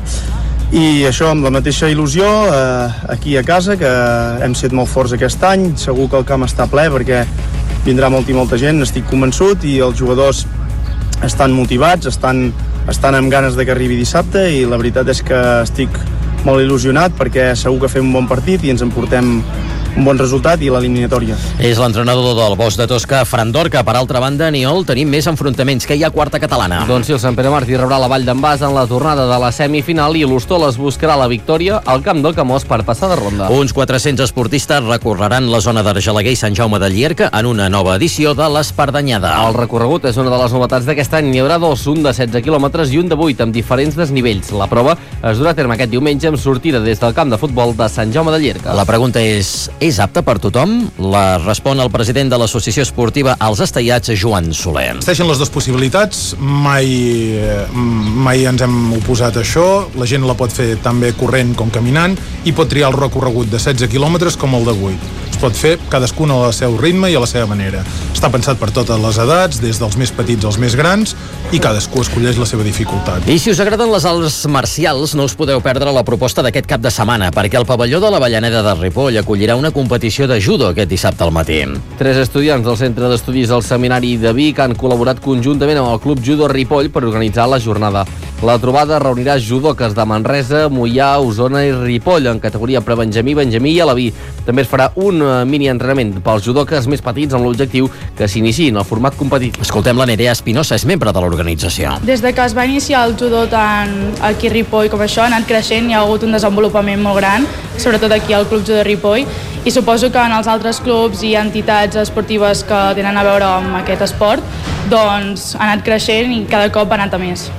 I això amb la mateixa il·lusió eh, aquí a casa, que hem set molt forts aquest any, segur que el camp està ple perquè vindrà molta i molta gent, n'estic convençut, i els jugadors estan motivats, estan, estan amb ganes de que arribi dissabte, i la veritat és que estic molt il·lusionat perquè segur que fem un bon partit i ens emportem un bon resultat i l'eliminatòria. És l'entrenador del Bosc de Tosca, Fran Dorca. Per altra banda, a Aniol tenim més enfrontaments, que hi ha quarta catalana. Doncs sí, el Sant Pere Martí rebrà la Vall d'en Bas en la tornada de la semifinal i l'Hostoles buscarà la victòria al camp del Camós per passar de ronda. Uns quatre-cents esportistes recorreran la zona d'Argelaguer i Sant Jaume de Llierca en una nova edició de l'Espardanyada. El recorregut és una de les novetats d'aquest any. N'hi haurà dos, un de setze quilòmetres i un de vuit, amb diferents desnivells. La prova es durà a terme aquest diumenge amb sortida des del camp de futbol de Sant Jaume de Llierca. La pregunta és, és apte per tothom? La respon el president de l'Associació Esportiva als Estellats, Joan Soler. Existeixen les dues possibilitats, mai, mai ens hem oposat a això, la gent la pot fer tan bé corrent com caminant i pot triar el recorregut de setze quilòmetres com el de vuit. Es pot fer cadascun al seu ritme i a la seva manera. Està pensat per totes les edats, des dels més petits als més grans, i cadascú escolleix la seva dificultat. I si us agraden les arts marcials, no us podeu perdre la proposta d'aquest cap de setmana, perquè el pavelló de l'Avellaneda de Ripoll acollirà una competició de judo aquest dissabte al matí. Tres estudiants del Centre d'Estudis del Seminari de Vic han col·laborat conjuntament amb el Club Judo Ripoll per organitzar la jornada. La trobada reunirà judoques de Manresa, Moià, Osona i Ripoll en categoria prebenjamí, benjamí i alaví. També es farà un mini entrenament pels judoques més petits amb l'objectiu que s'iniciïn el format competitiu. Escoltem la Nerea Espinosa, és membre de l'organització. Des de que es va iniciar el judo tant aquí a Ripoll com això, ha anat creixent, hi ha hagut un desenvolupament molt gran, sobretot aquí al Club Judo Ripoll, i suposo que en els altres clubs i entitats esportives que tenen a veure amb aquest esport, doncs ha anat creixent i cada cop ha anat a més.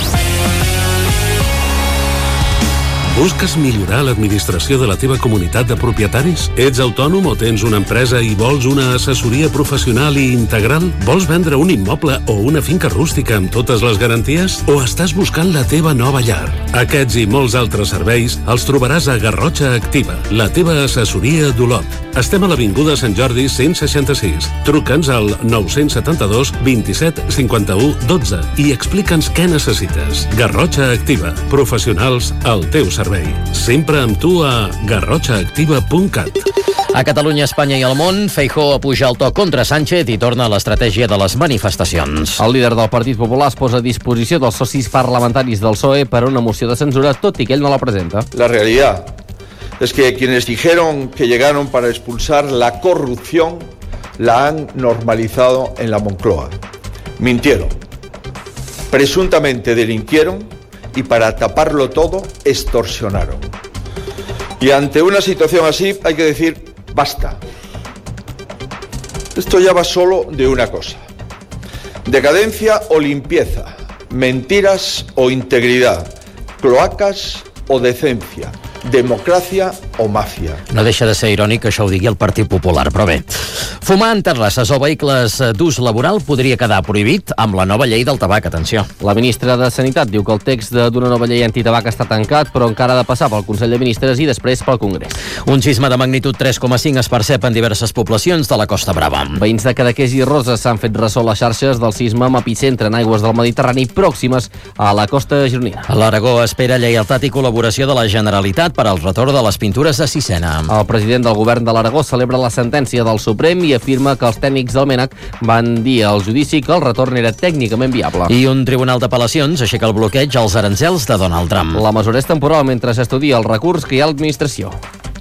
Busques millorar l'administració de la teva comunitat de propietaris? Ets autònom o tens una empresa i vols una assessoria professional i integral? Vols vendre un immoble o una finca rústica amb totes les garanties? O estàs buscant la teva nova llar? Aquests i molts altres serveis els trobaràs a Garrotxa Activa, la teva assessoria d'Olot. Estem a l'Avinguda Sant Jordi cent seixanta-sis. Truca'ns al nou set dos, vint-i-set, cinquanta-u, dotze i explica'ns què necessites. Garrotxa Activa. Professionals al teu servei. Sempre amb tu a garrotxa activa punt cat. A Catalunya, Espanya i el món, Feijóo apuja el to contra Sánchez i torna a l'estratègia de les manifestacions. El líder del Partit Popular es posa a disposició dels socis parlamentaris del P S O E per a una moció de censura, tot i que ell no la presenta. La realidad es que quienes dijeron que llegaron para expulsar la corrupción la han normalizado en la Moncloa. Mintieron, presuntamente delinquieron y para taparlo todo extorsionaron. Y ante una situación así hay que decir basta. Esto ya va solo de una cosa: decadencia o limpieza, mentiras o integridad, cloacas o decencia, democràcia o màfia. No deixa de ser irònic que això ho digui el Partit Popular, però bé. Fumar en terrasses o vehicles d'ús laboral podria quedar prohibit amb la nova llei del tabac. Atenció. La ministra de Sanitat diu que el text d'una nova llei antitabac està tancat, però encara ha de passar pel Consell de Ministres i després pel Congrés. Un sisme de magnitud tres coma cinc es percep en diverses poblacions de la Costa Brava. Veïns de Cadaqués i Roses s'han fet ressò les xarxes del sisme amb epicentre en aigües del Mediterrani pròximes a la costa gironina. L'Aragó espera lleialtat i col·laboració de la Generalitat per al retorn de les pintures de Sisena. El president del govern de l'Aragó celebra la sentència del Suprem i afirma que els tècnics del MÉNAC van dir al judici que el retorn era tècnicament viable. I un tribunal d'apel·lacions aixeca el bloqueig als aranzels de Donald Trump. La mesura és temporal mentre s'estudia el recurs que hi ha a l'administració.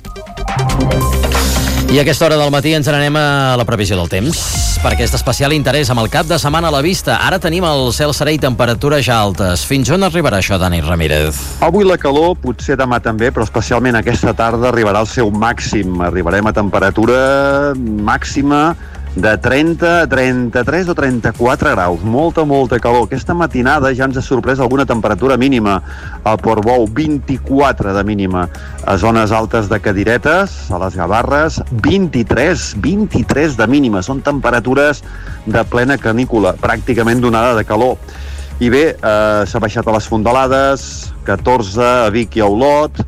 I a aquesta hora del matí ens n'anem a la previsió del temps. Per aquest especial interès amb el cap de setmana a la vista. Ara tenim el cel serè i temperatures ja altes. Fins on arribarà això, Dani Ramírez? Avui la calor, potser demà també, però especialment aquesta tarda arribarà al seu màxim. Arribarem a temperatura màxima de trenta, trenta-tres o trenta-quatre graus. Molta, molta calor. Aquesta matinada ja ens ha sorprès alguna temperatura mínima. Al Portbou, vint-i-quatre de mínima. A zones altes de Cadiretes, a les Gavarres, vint-i-tres, vint-i-tres de mínima. Són temperatures de plena canícula, pràcticament donada de calor. I bé, eh, s'ha baixat a les Fondalades, catorze a Vic i a Olot,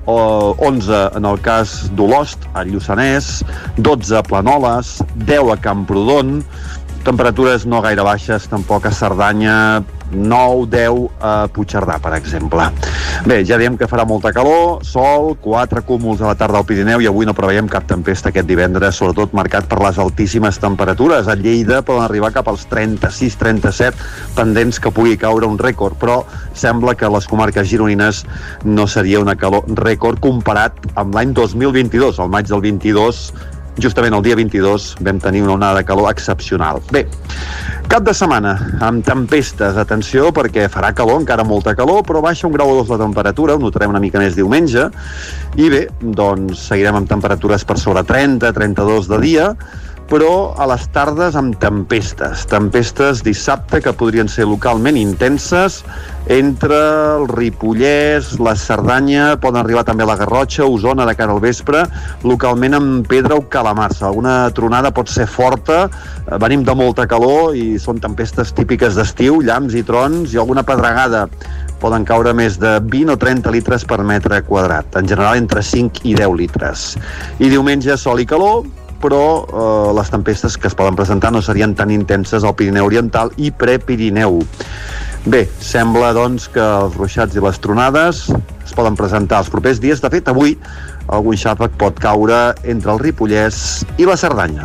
onze en el cas d'Olost, a Lluçanès, dotze a Planoles, deu a Camprodon, temperatures no gaire baixes tampoc a Cerdanya, nou, deu a Puigcerdà, per exemple. Bé, ja diem que farà molta calor, sol, quatre cúmuls a la tarda al Pirineu i avui no preveiem cap tempesta aquest divendres, sobretot marcat per les altíssimes temperatures. A Lleida poden arribar cap als trenta-sis trenta-set, pendents que pugui caure un rècord, però sembla que a les comarques gironines no seria una calor rècord comparat amb l'any dos mil vint-i-dos, al maig del vint-i-dos, justament el dia vint-i-dos vam tenir una onada de calor excepcional. Bé, cap de setmana amb tempestes, atenció, perquè farà calor, encara molta calor, però baixa un grau o dos la temperatura, ho notarem una mica més diumenge, i bé, doncs seguirem amb temperatures per sobre trenta, trenta-dos de dia, però a les tardes amb tempestes. Tempestes dissabte que podrien ser localment intenses entre el Ripollès, la Cerdanya, poden arribar també a la Garrotxa, Osona de cara al vespre, localment amb pedra o calamarsa. Alguna tronada pot ser forta, venim de molta calor i són tempestes típiques d'estiu, llamps i trons i alguna pedregada. Poden caure més de vint o trenta litres per metre quadrat, en general entre cinc i deu litres. I diumenge sol i calor, però eh, les tempestes que es poden presentar no serien tan intenses al Pirineu Oriental i Prepirineu. Bé, sembla doncs que els ruixats i les tronades es poden presentar els propers dies. De fet, avui algun xàfec pot caure entre el Ripollès i la Cerdanya.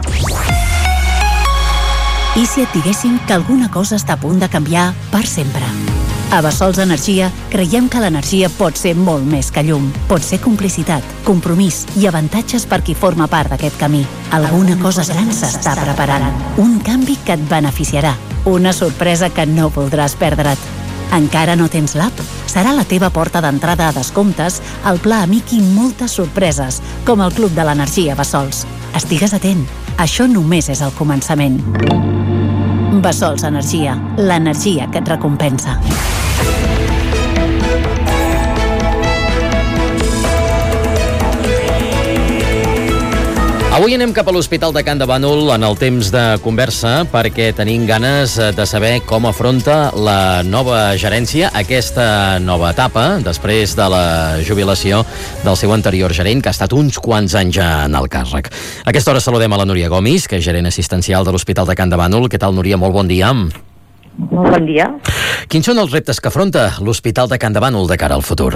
I si et diguéssim que alguna cosa està a punt de canviar per sempre? A Bessols Energia creiem que l'energia pot ser molt més que llum. Pot ser complicitat, compromís i avantatges per qui forma part d'aquest camí. Alguna cosa gran s'està preparant. Un canvi que et beneficiarà. Una sorpresa que no voldràs perdre't. Encara no tens l'app? Serà la teva porta d'entrada a descomptes, al Pla Amic i moltes sorpreses, com el Club de l'Energia Bessols. Estigues atent, això només és el començament. Bessols Energia, l'energia que et recompensa. A Avui anem cap a l'Hospital de Can de Bànol en el temps de conversa perquè tenim ganes de saber com afronta la nova gerència aquesta nova etapa després de la jubilació del seu anterior gerent, que ha estat uns quants anys en el càrrec. A aquesta hora saludem a la Núria Gomis, que és gerent assistencial de l'Hospital de Can de Bànol. Què tal, Núria? Molt bon dia. Molt bon dia. Quins són els reptes que afronta l'Hospital de Can de Bànol de cara al futur?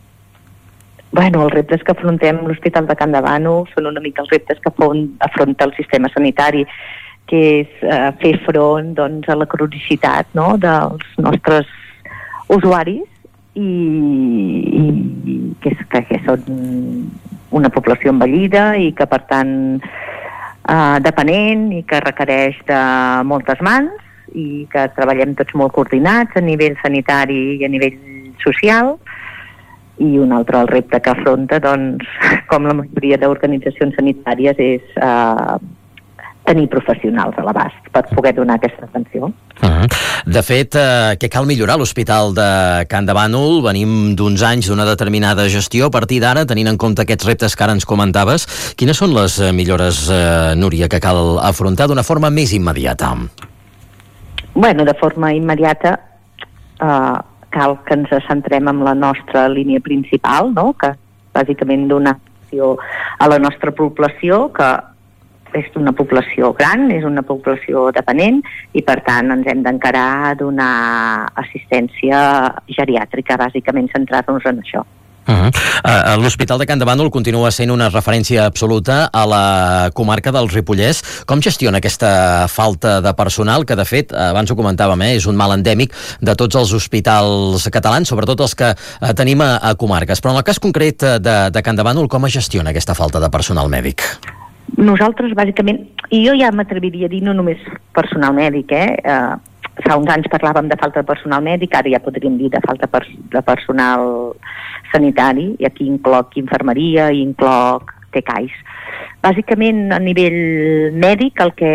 Bueno, els reptes que afrontem l'Hospital de Can de Bànol són una mica els reptes que afronta el sistema sanitari, que és eh, fer front doncs, a la cronicitat, no?, dels nostres usuaris i, i que, és, que, que són una població envellida i que, per tant, eh, depenent i que requereix de moltes mans i que treballem tots molt coordinats a nivell sanitari i a nivell social. I un altre, el repte que afronta, doncs, com la majoria d'organitzacions sanitàries, és eh, tenir professionals a l'abast per poder donar aquesta atenció. Uh-huh. De fet, eh, què cal millorar a l'Hospital de Can de Bànol? Venim d'uns anys d'una determinada gestió. A partir d'ara, tenint en compte aquests reptes que ara ens comentaves, quines són les millores, eh, Núria, que cal afrontar d'una forma més immediata? Bueno, de forma immediata eh, cal que ens centrem en la nostra línia principal, no?, que bàsicament donar atenció a la nostra població, que és una població gran, és una població dependent i, per tant, ens hem d'encarar a donar assistència geriàtrica, bàsicament centrar-nos en això. Uh-huh. Uh, L'Hospital de Can de Bànol continua sent una referència absoluta a la comarca del Ripollès. Com gestiona aquesta falta de personal, que de fet, abans ho comentàvem, eh, és un mal endèmic de tots els hospitals catalans, sobretot els que uh, tenim a, a comarques. Però en el cas concret de, de Can de Bànol, com es gestiona aquesta falta de personal mèdic? Nosaltres, bàsicament, i jo ja m'atreviria a dir no només personal mèdic, eh? Uh, fa uns anys parlàvem de falta de personal mèdic, ara ja podríem dir de falta per, de personal sanitari, i aquí incloc infermeria i incloc T C A Is. Bàsicament, a nivell mèdic, el que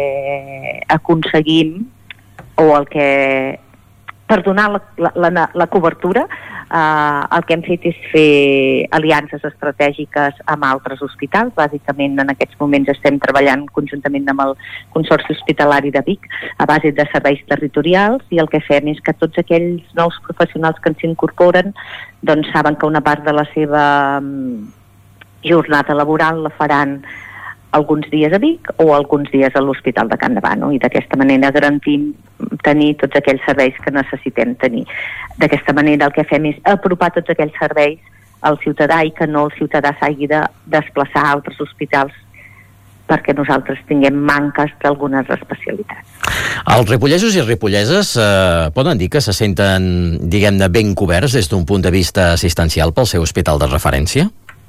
aconseguim, o el que, per donar la, la, la, la cobertura, eh, el que hem fet és fer aliances estratègiques amb altres hospitals. Bàsicament, en aquests moments estem treballant conjuntament amb el Consorci Hospitalari de Vic a base de serveis territorials, i el que fem és que tots aquells nous professionals que ens incorporen doncs saben que una part de la seva jornada laboral la faran alguns dies a Vic o alguns dies a l'Hospital de Can de Bànol, i d'aquesta manera garantim tenir tots aquells serveis que necessitem tenir. D'aquesta manera el que fem és apropar tots aquells serveis al ciutadà i que no el ciutadà s'hagi de desplaçar a altres hospitals perquè nosaltres tinguem manques d'algunes especialitats. Els ripollesos i ripolleses eh, poden dir que se senten, diguem-ne, ben coberts des d'un punt de vista assistencial pel seu hospital de referència?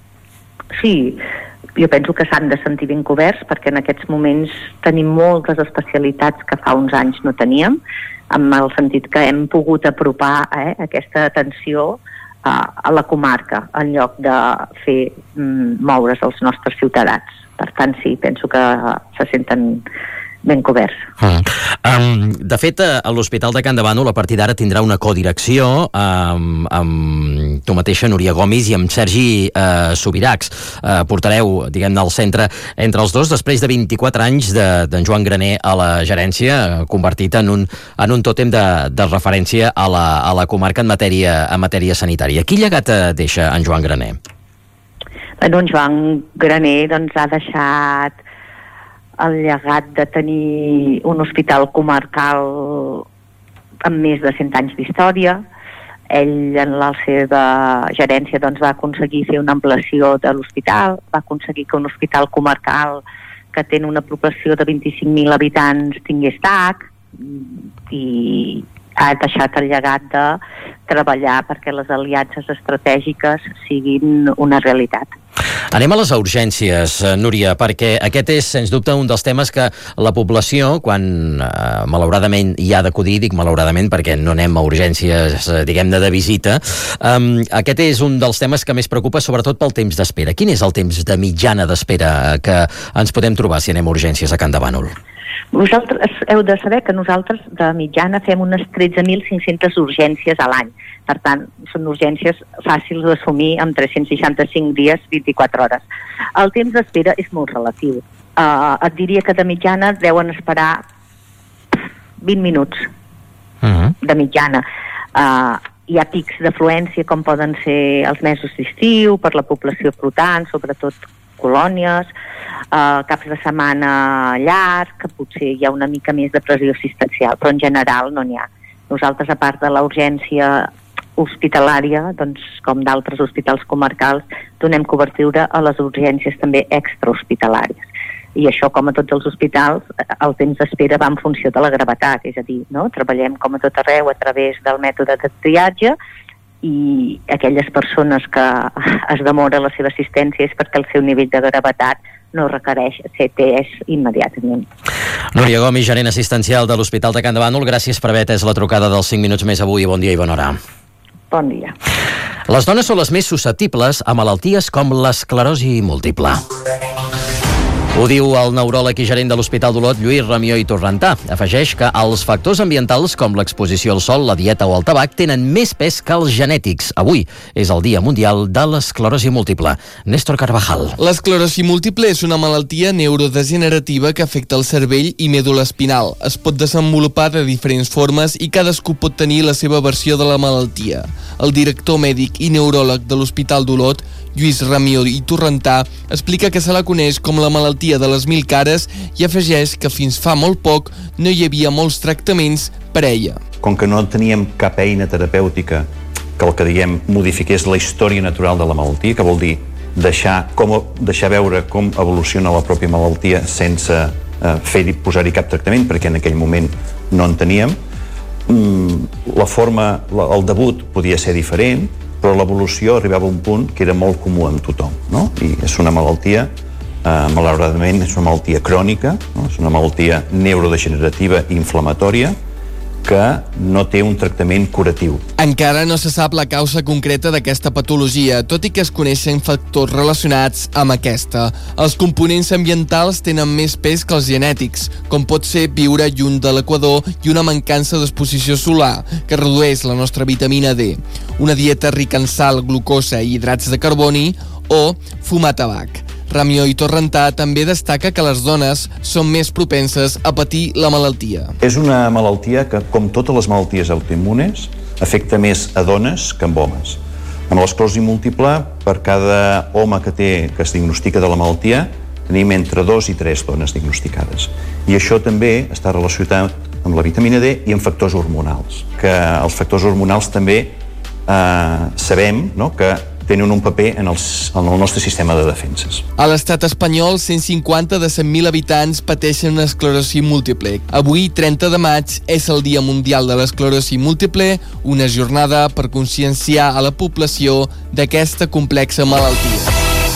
Sí, jo penso que s'han de sentir ben coberts perquè en aquests moments tenim moltes especialitats que fa uns anys no teníem, en el sentit que hem pogut apropar eh, aquesta atenció eh, a la comarca en lloc de fer mm, moure's els nostres ciutadans. Per tant, sí, penso que se senten ben coberts. Mm. Um, de fet, a l'Hospital de Can de Bànol a partir d'ara tindrà una codirecció um, amb tu mateixa, Núria Gomis, i amb Sergi uh, Subiracs. Uh, portareu, diguem-ne, al centre entre els dos, després de vint-i-quatre anys d'en de, Joan Graner a la gerència, convertit en un, en un tòtem de, de referència a la, a la comarca en matèria, en matèria sanitària. Quin llegat deixa en Joan Graner? Bueno, en Joan Graner doncs, ha deixat el llegat de tenir un hospital comarcal amb més de cent anys d'història. Ell, en la seva gerència, doncs, va aconseguir fer una ampliació de l'hospital, va aconseguir que un hospital comarcal que té una població de vint-i-cinc mil habitants tingués T A C, i ha deixat el llegat de treballar perquè les aliances estratègiques siguin una realitat. Anem a les urgències, Núria, perquè aquest és, sens dubte, un dels temes que la població, quan eh, malauradament hi ha d'acudir, dic malauradament perquè no anem a urgències, eh, diguem-ne, de visita, eh, aquest és un dels temes que més preocupa, sobretot pel temps d'espera. Quin és el temps de mitjana d'espera que ens podem trobar si anem a urgències a Can de Bànol? Vosaltres heu de saber que nosaltres de mitjana fem unes tretze mil cinc-centes urgències a l'any. Per tant, són urgències fàcils d'assumir amb tres-cents seixanta-cinc dies, vint-i-quatre hores. El temps d'espera és molt relatiu. Uh, et diria que de mitjana deuen esperar vint minuts uh-huh. de mitjana. Uh, hi ha pics d'afluència com poden ser els mesos d'estiu per la població flotant, sobretot colònies, uh, caps de setmana llarg, que potser hi ha una mica més de pressió assistencial, però en general no n'hi ha. Nosaltres, a part de la urgència hospitalària, doncs, com d'altres hospitals comarcals, donem cobertura a les urgències també extrahospitalàries. I això, com a tots els hospitals, el temps d'espera va en funció de la gravetat, és a dir, no? Treballem com a tot arreu a través del mètode de triatge, i aquelles persones que es demora la seva assistència és perquè el seu nivell de gravetat no requereix ser atès immediatament. Núria Gomis, gerent assistencial de l'Hospital de Can de Bànol, gràcies per haver atès la trucada dels cinc minuts més avui. Bon dia i bona hora. Bon dia. Les dones són les més susceptibles a malalties com l'esclerosi múltiple. Ho diu el neuròleg i gerent de l'Hospital d'Olot, Lluís Ramió i Torrentà. Afegeix que els factors ambientals com l'exposició al sol, la dieta o el tabac tenen més pes que els genètics. Avui és el Dia Mundial de l'Esclerosi Múltiple. Néstor Carvajal. L'esclerosi múltiple és una malaltia neurodegenerativa que afecta el cervell i mèdula espinal. Es pot desenvolupar de diferents formes i cadascú pot tenir la seva versió de la malaltia. El director mèdic i neuròleg de l'Hospital d'Olot, Lluís Ramió i Torrentà, explica que se la coneix com la malaltia de les mil cares i afegeix que fins fa molt poc no hi havia molts tractaments per a ella. Com que no teníem cap eina terapèutica que el que diguem modifiqués la història natural de la malaltia, que vol dir deixar, com, deixar veure com evoluciona la pròpia malaltia sense eh, fer posar-hi cap tractament, perquè en aquell moment no en teníem, mm, la forma, la, el debut podia ser diferent, però l'evolució arribava a un punt que era molt comú amb tothom, no? I és una malaltia, eh, malauradament, és una malaltia crònica, no? És una malaltia neurodegenerativa i inflamatòria que no té un tractament curatiu. Encara no se sap la causa concreta d'aquesta patologia, tot i que es coneixen factors relacionats amb aquesta. Els components ambientals tenen més pes que els genètics, com pot ser viure lluny de l'equador i una mancança d'exposició solar, que redueix la nostra vitamina D, una dieta rica en sal, glucosa i hidrats de carboni, o fumar tabac. Ramió i Torrentà també destaca que les dones són més propenses a patir la malaltia. És una malaltia que, com totes les malalties autoimmunes, afecta més a dones que amb homes. Amb l'esclerosi múltiple, per cada home que té que es diagnostica de la malaltia, tenim entre dos i tres dones diagnosticades. I això també està relacionat amb la vitamina D i amb factors hormonals, que els factors hormonals també eh, sabem, no?, que tenen un paper en, els, en el nostre sistema de defenses. A l'estat espanyol, cent cinquanta de cent mil habitants pateixen una esclerosi múltiple. Avui, trenta de maig, és el Dia Mundial de l'Esclerosi Múltiple, una jornada per conscienciar a la població d'aquesta complexa malaltia.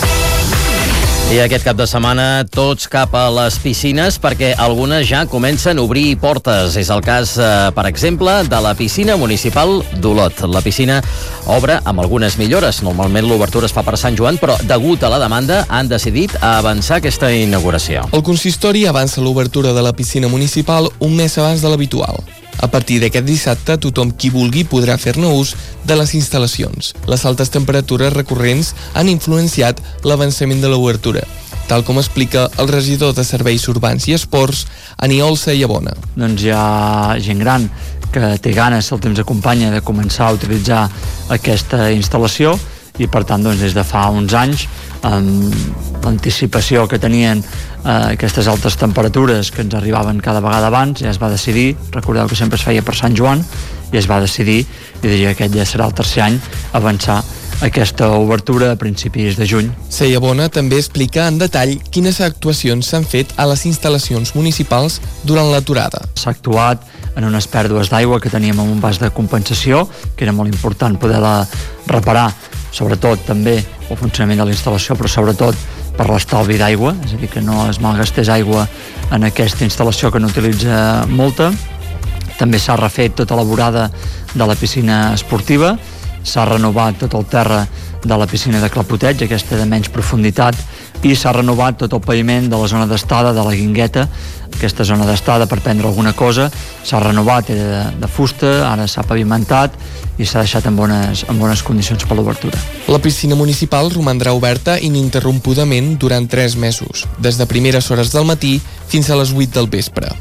I aquest cap de setmana tots cap a les piscines perquè algunes ja comencen a obrir portes. És el cas, eh, per exemple, de la piscina municipal d'Olot. La piscina obre amb algunes millores. Normalment l'obertura es fa per Sant Joan, però degut a la demanda han decidit avançar aquesta inauguració. El consistori avança l'obertura de la piscina municipal un mes abans de l'habitual. A partir d'aquest dissabte, tothom qui vulgui podrà fer-ne ús de les instal·lacions. Les altes temperatures recurrents han influenciat l'avançament de l'obertura, tal com explica el regidor de Serveis Urbans i Esports, Aniol Sayabona. Doncs hi ha gent gran que té ganes, el temps acompanya, de començar a utilitzar aquesta instal·lació i, per tant, doncs, des de fa uns anys, amb l'anticipació que tenien eh, aquestes altes temperatures que ens arribaven cada vegada abans, ja es va decidir, recordeu que sempre es feia per Sant Joan, i es va decidir, i diria que aquest ja serà el tercer any, avançar aquesta obertura a principis de juny. Sayabona també explica en detall quines actuacions s'han fet a les instal·lacions municipals durant l'aturada. S'ha actuat en unes pèrdues d'aigua que teníem amb un vas de compensació, que era molt important poder-la reparar, sobretot també el funcionament de la instal·lació, però sobretot per l'estalvi d'aigua, és a dir, que no es malgastés aigua en aquesta instal·lació que no utilitza molta. També s'ha refet tota la vorada de la piscina esportiva, s'ha renovat tot el terra de la piscina de clapoteig, aquesta de menys profunditat, i s'ha renovat tot el paviment de la zona d'estada de la Guingueta. Aquesta zona d'estada, per prendre alguna cosa, s'ha renovat, era de, de fusta, ara s'ha pavimentat i s'ha deixat en bones, en bones condicions per l'obertura. La piscina municipal romandrà oberta ininterrompudament durant tres mesos, des de primeres hores del matí fins a les vuit del vespre.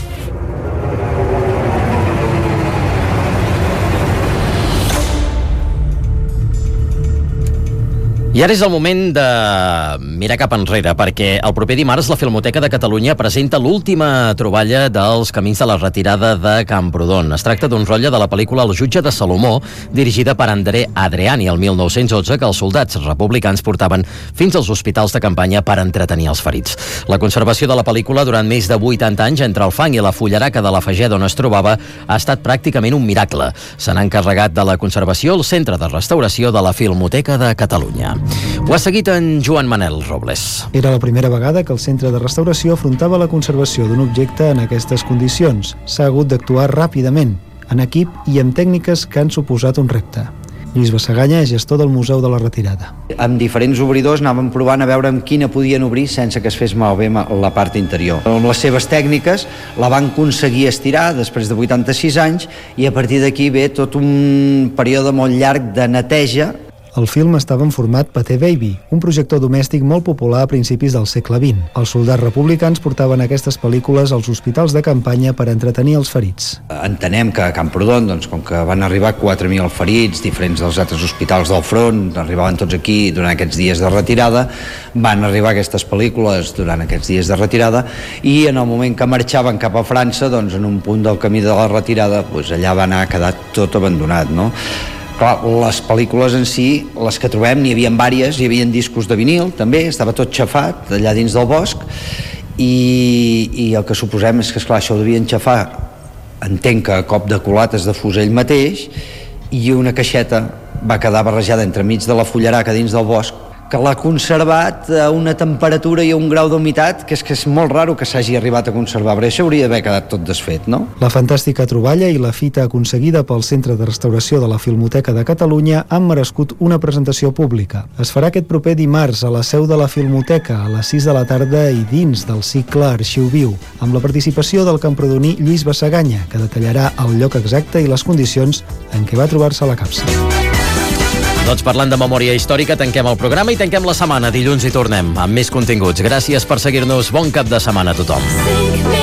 I ara és el moment de mirar cap enrere, perquè el proper dimarts la Filmoteca de Catalunya presenta l'última troballa dels Camins de la Retirada de Camprodon. Es tracta d'un rotlle de la pel·lícula El jutge de Salomó, dirigida per André Adriani el mil nou-cents dotze, que els soldats republicans portaven fins als hospitals de campanya per entretenir els ferits. La conservació de la pel·lícula durant més de vuitanta anys entre el fang i la fullaraca de la Fageda on es trobava ha estat pràcticament un miracle. Se n'ha encarregat de la conservació el Centre de Restauració de la Filmoteca de Catalunya. Ho ha seguit en Joan Manel Robles. Era la primera vegada que el Centre de Restauració afrontava la conservació d'un objecte en aquestes condicions. S'ha hagut d'actuar ràpidament, en equip i amb tècniques que han suposat un repte. Lluís Bassaganya és gestor del Museu de la Retirada. Amb diferents obridors anàvem provant a veure amb quina podien obrir sense que es fes malbé la part interior. Amb les seves tècniques la van aconseguir estirar després de vuitanta-sis anys i a partir d'aquí ve tot un període molt llarg de neteja. El film estava en format Pathé Baby, un projector domèstic molt popular a principis del segle vint. Els soldats republicans portaven aquestes pel·lícules als hospitals de campanya per entretenir els ferits. Entenem que a Camprodon, doncs, com que van arribar quatre mil ferits, diferents dels altres hospitals del front, arribaven tots aquí durant aquests dies de retirada, van arribar aquestes pel·lícules durant aquests dies de retirada i en el moment que marxaven cap a França, doncs, en un punt del camí de la retirada, doncs, allà va anar a quedar tot abandonat, no? Clar, les pel·lícules en si, les que trobem, n'hi havia diverses, hi havia discos de vinil, també, estava tot xafat allà dins del bosc, i, i el que suposem és que, esclar, això ho devien xafar, entenc que a cop de culates de fusell mateix, i una caixeta va quedar barrejada entremig de la fullaraca dins del bosc, que l'ha conservat a una temperatura i a un grau d'humitat que és que és molt raro que s'hagi arribat a conservar, perquè això hauria d'haver quedat tot desfet, no? La fantàstica troballa i la fita aconseguida pel Centre de Restauració de la Filmoteca de Catalunya han merescut una presentació pública. Es farà aquest proper dimarts a la seu de la Filmoteca a les sis de la tarda i dins del cicle Arxiu Viu, amb la participació del camprodoní Lluís Bassaganya, que detallarà el lloc exacte i les condicions en què va trobar-se la capsa. Doncs parlant de memòria històrica, tanquem el programa i tanquem la setmana. Dilluns hi tornem amb més continguts. Gràcies per seguir-nos. Bon cap de setmana a tothom.